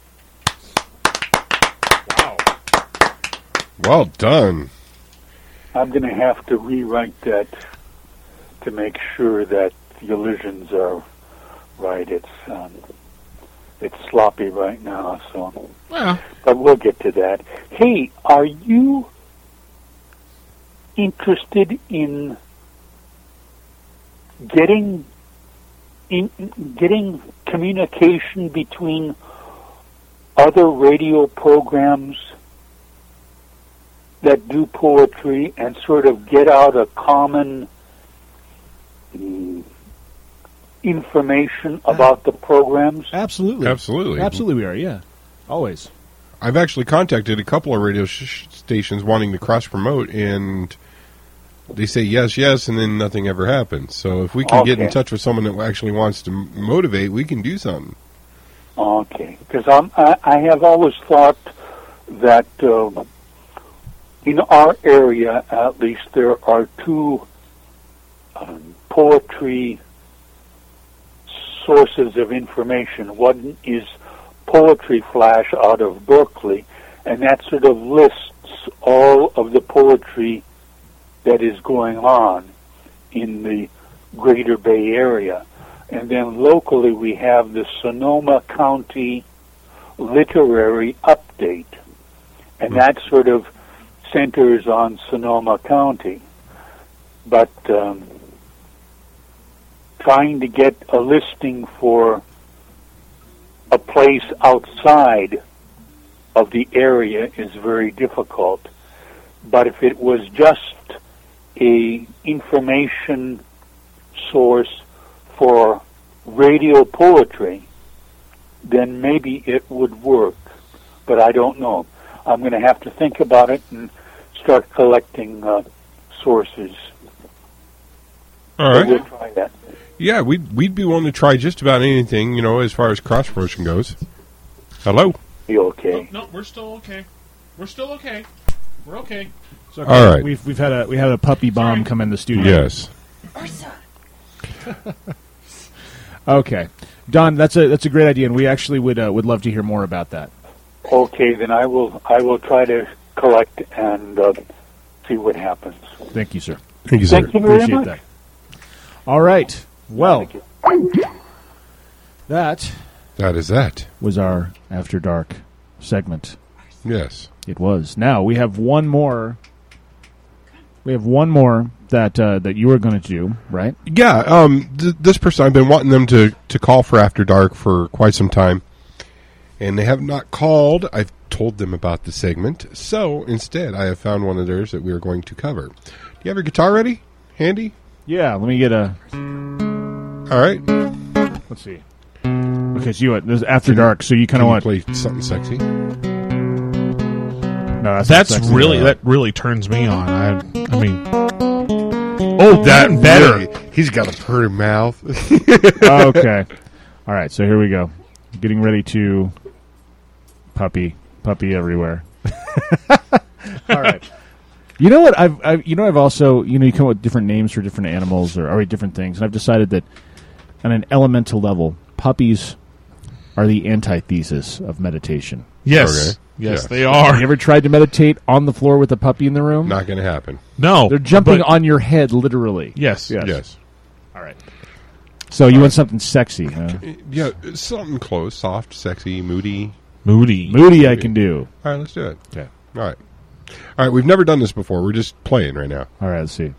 Speaker 2: Wow. Well done.
Speaker 9: I'm going to have to rewrite that to make sure that the elisions are right. It's sloppy right now, so.
Speaker 4: Well.
Speaker 9: But we'll get to that. Hey, are you interested in getting communication between other radio programs that do poetry and sort of get out a common information about the programs?
Speaker 3: Absolutely. Absolutely we are, yeah. Always.
Speaker 2: I've actually contacted a couple of radio stations wanting to cross-promote, and they say yes, and then nothing ever happens. So if we can get in touch with someone that actually wants to motivate, we can do something.
Speaker 9: Okay. Because I have always thought that in our area, at least, there are 2 poetry sources of information. One is Poetry Flash out of Berkeley, and that sort of lists all of the poetry that is going on in the Greater Bay Area. And then locally we have the Sonoma County Literary Update, and that sort of centers on Sonoma County. But trying to get a listing for a place outside of the area is very difficult. But if it was just a information source for radio poetry, then maybe it would work. But I don't know. I'm going to have to think about it and start collecting sources.
Speaker 2: All right.
Speaker 9: So we'll try that.
Speaker 2: Yeah, we'd be willing to try just about anything, as far as cross promotion goes. Hello.
Speaker 9: You okay?
Speaker 4: No, we're still okay. We're still okay. We're okay.
Speaker 3: It's okay.
Speaker 2: All right.
Speaker 3: We had a puppy bomb come in the studio.
Speaker 2: Yes.
Speaker 3: Okay, Don, that's a great idea, and we actually would love to hear more about that.
Speaker 9: Okay, then I will try to collect and see what happens.
Speaker 3: Thank you, sir.
Speaker 2: Thank you, sir.
Speaker 9: Thank you very
Speaker 3: Appreciate
Speaker 9: much.
Speaker 3: that. All right. Well, that
Speaker 2: is that.
Speaker 3: Was our After Dark segment.
Speaker 2: Yes.
Speaker 3: It was. Now we have one more. We have one more that you were going to do, right?
Speaker 2: Yeah. This person, I've been wanting them to call for After Dark for quite some time, and they have not called. I've told them about the segment, so instead I have found one of theirs that we are going to cover. Do you have your guitar ready? Handy?
Speaker 3: Yeah, let me get a...
Speaker 2: All right.
Speaker 3: Let's see. Okay, so this is After Dark, so you kind of want...
Speaker 2: play something sexy?
Speaker 3: No,
Speaker 4: That's really that really turns me on. I mean, that better.
Speaker 2: Really, he's got a purty mouth.
Speaker 3: Okay. All right, so here we go. Getting ready to puppy everywhere. All right. You know what? I've also you come up with different names for different animals or different things, and I've decided that on an elemental level, puppies are the antithesis of meditation.
Speaker 4: Yes.
Speaker 2: Okay.
Speaker 4: Yes, they are.
Speaker 3: You ever tried to meditate on the floor with a puppy in the room?
Speaker 2: Not going to happen.
Speaker 4: No.
Speaker 3: They're jumping on your head, literally.
Speaker 4: Yes.
Speaker 2: Yes.
Speaker 3: All right. So you want something sexy, huh?
Speaker 2: Yeah, something close, soft, sexy, moody.
Speaker 3: Moody I can do.
Speaker 2: All right, let's do it.
Speaker 3: Okay.
Speaker 2: All right, we've never done this before. We're just playing right now.
Speaker 3: All right, let's see.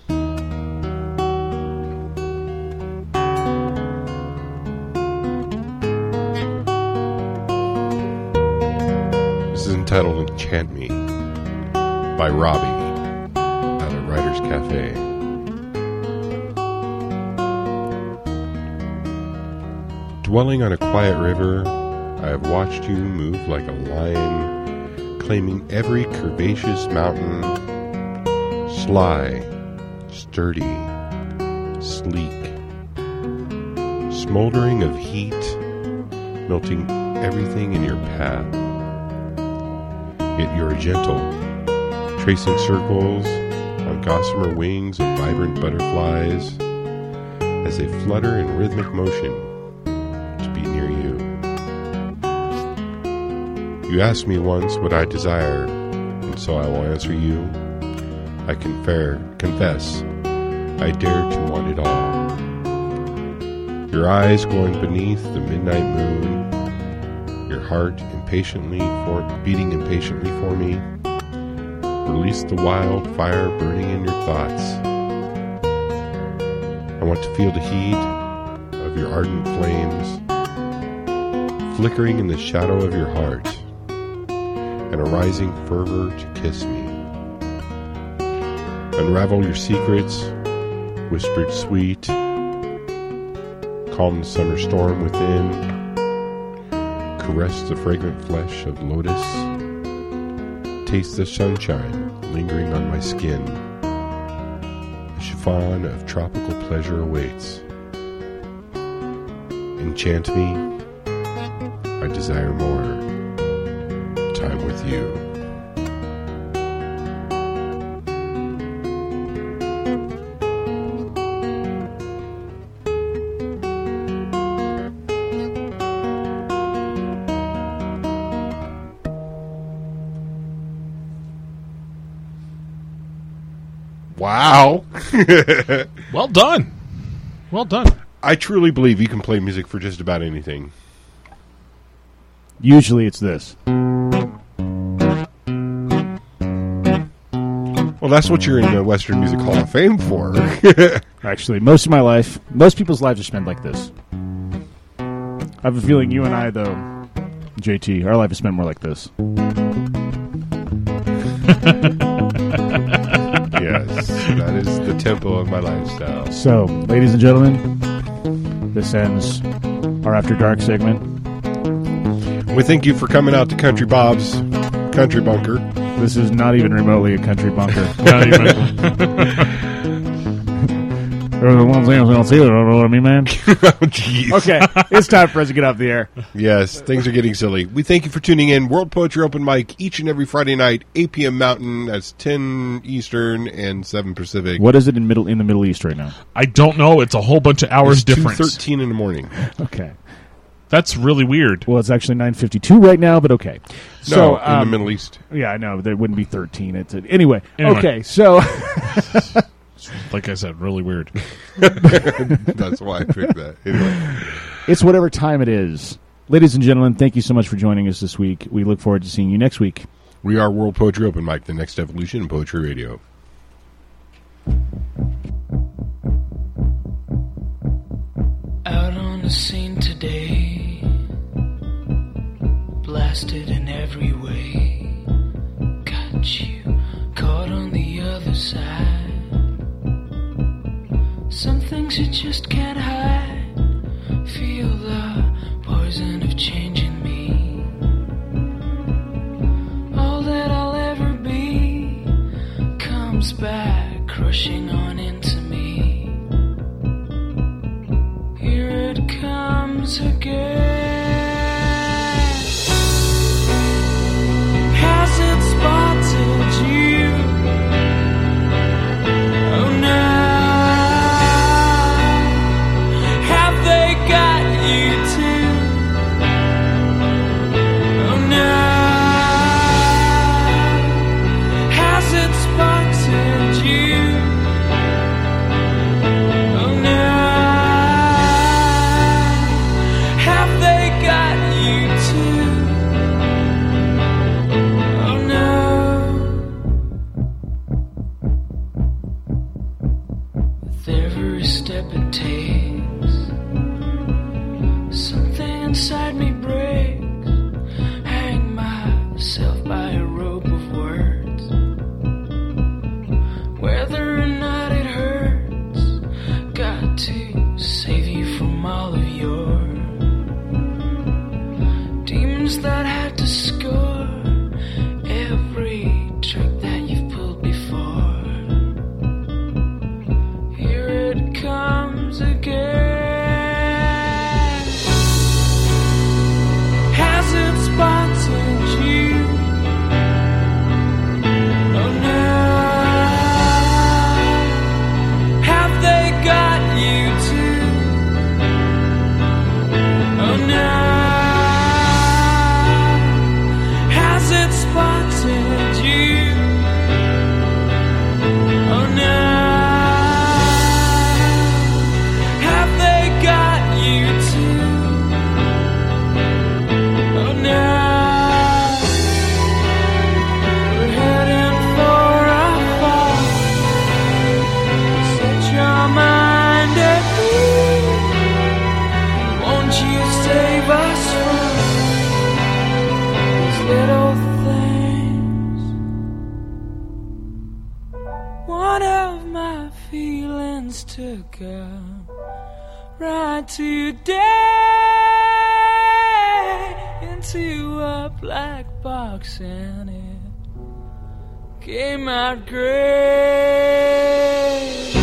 Speaker 2: This is entitled Enchant Me by Robbie out of Writer's Cafe. Dwelling on a quiet river, I have watched you move like a lion, claiming every curvaceous mountain, sly, sturdy, sleek, smoldering of heat, melting everything in your path. Yet you are gentle, tracing circles on gossamer wings of vibrant butterflies as they flutter in rhythmic motion to be near you. You asked me once what I desire, and so I will answer you. I confess, I dare to want it all. Your eyes glowing beneath the midnight moon, your heart beating impatiently for me. Release the wild fire burning in your thoughts. I want to feel the heat of your ardent flames, flickering in the shadow of your heart, and a rising fervor to kiss me. Unravel your secrets, whispered sweet, calm the summer storm within, caress the fragrant flesh of lotus, taste the sunshine lingering on my skin. A chiffon of tropical pleasure awaits. Enchant me, I desire more time with you. Wow.
Speaker 4: Well done. Well done.
Speaker 2: I truly believe you can play music for just about anything.
Speaker 3: Usually it's this.
Speaker 2: Well, that's what you're in the Western Music Hall of Fame for.
Speaker 3: Actually, most people's lives are spent like this. I have a feeling you and I, though, JT, our life is spent more like this.
Speaker 2: Yes, that is the tempo of my lifestyle.
Speaker 3: So, ladies and gentlemen, this ends our After Dark segment.
Speaker 2: We thank you for coming out to Country Bob's Country Bunker.
Speaker 3: This is not even remotely a country bunker.
Speaker 4: Not even.
Speaker 3: what I mean, man? Okay, it's time for us to get off the air.
Speaker 2: Yes, things are getting silly. We thank you for tuning in. World Poetry Open Mic each and every Friday night, 8 p.m. Mountain. That's 10 Eastern and 7 Pacific.
Speaker 3: What is it in the Middle East right now?
Speaker 4: I don't know. It's a whole bunch of hours
Speaker 2: It's
Speaker 4: difference.
Speaker 2: 2:13 in the morning.
Speaker 3: Okay.
Speaker 4: That's really weird.
Speaker 3: Well, it's actually 9:52 right now, but okay.
Speaker 2: No, in the Middle East.
Speaker 3: Yeah, I know. There wouldn't be 13. Anyway,
Speaker 4: Anyway.
Speaker 3: okay, so...
Speaker 4: Like I said, really weird.
Speaker 2: That's why I picked that. Anyway.
Speaker 3: It's whatever time it is. Ladies and gentlemen, thank you so much for joining us this week. We look forward to seeing you next week.
Speaker 2: We are World Poetry Open Mic, the next evolution in poetry radio.
Speaker 11: Out on the scene today, blasted in every way. Got you caught on the other side. Some things you just can't hide. Feel the poison of change in me. All that I'll ever be comes back crushing on into me. Here it comes again. Has it spotted you? Oh no. Step it takes, something inside me breaks. Hang myself by a rope of words. Whether or not it hurts, got to save you from all of your demons that had to score every trick that you've pulled before. Comes again. Has it spotted you? Oh no. Have they got you too? Oh no. Has it spotted you? Oh no. Took a ride today into a black box and it came out great.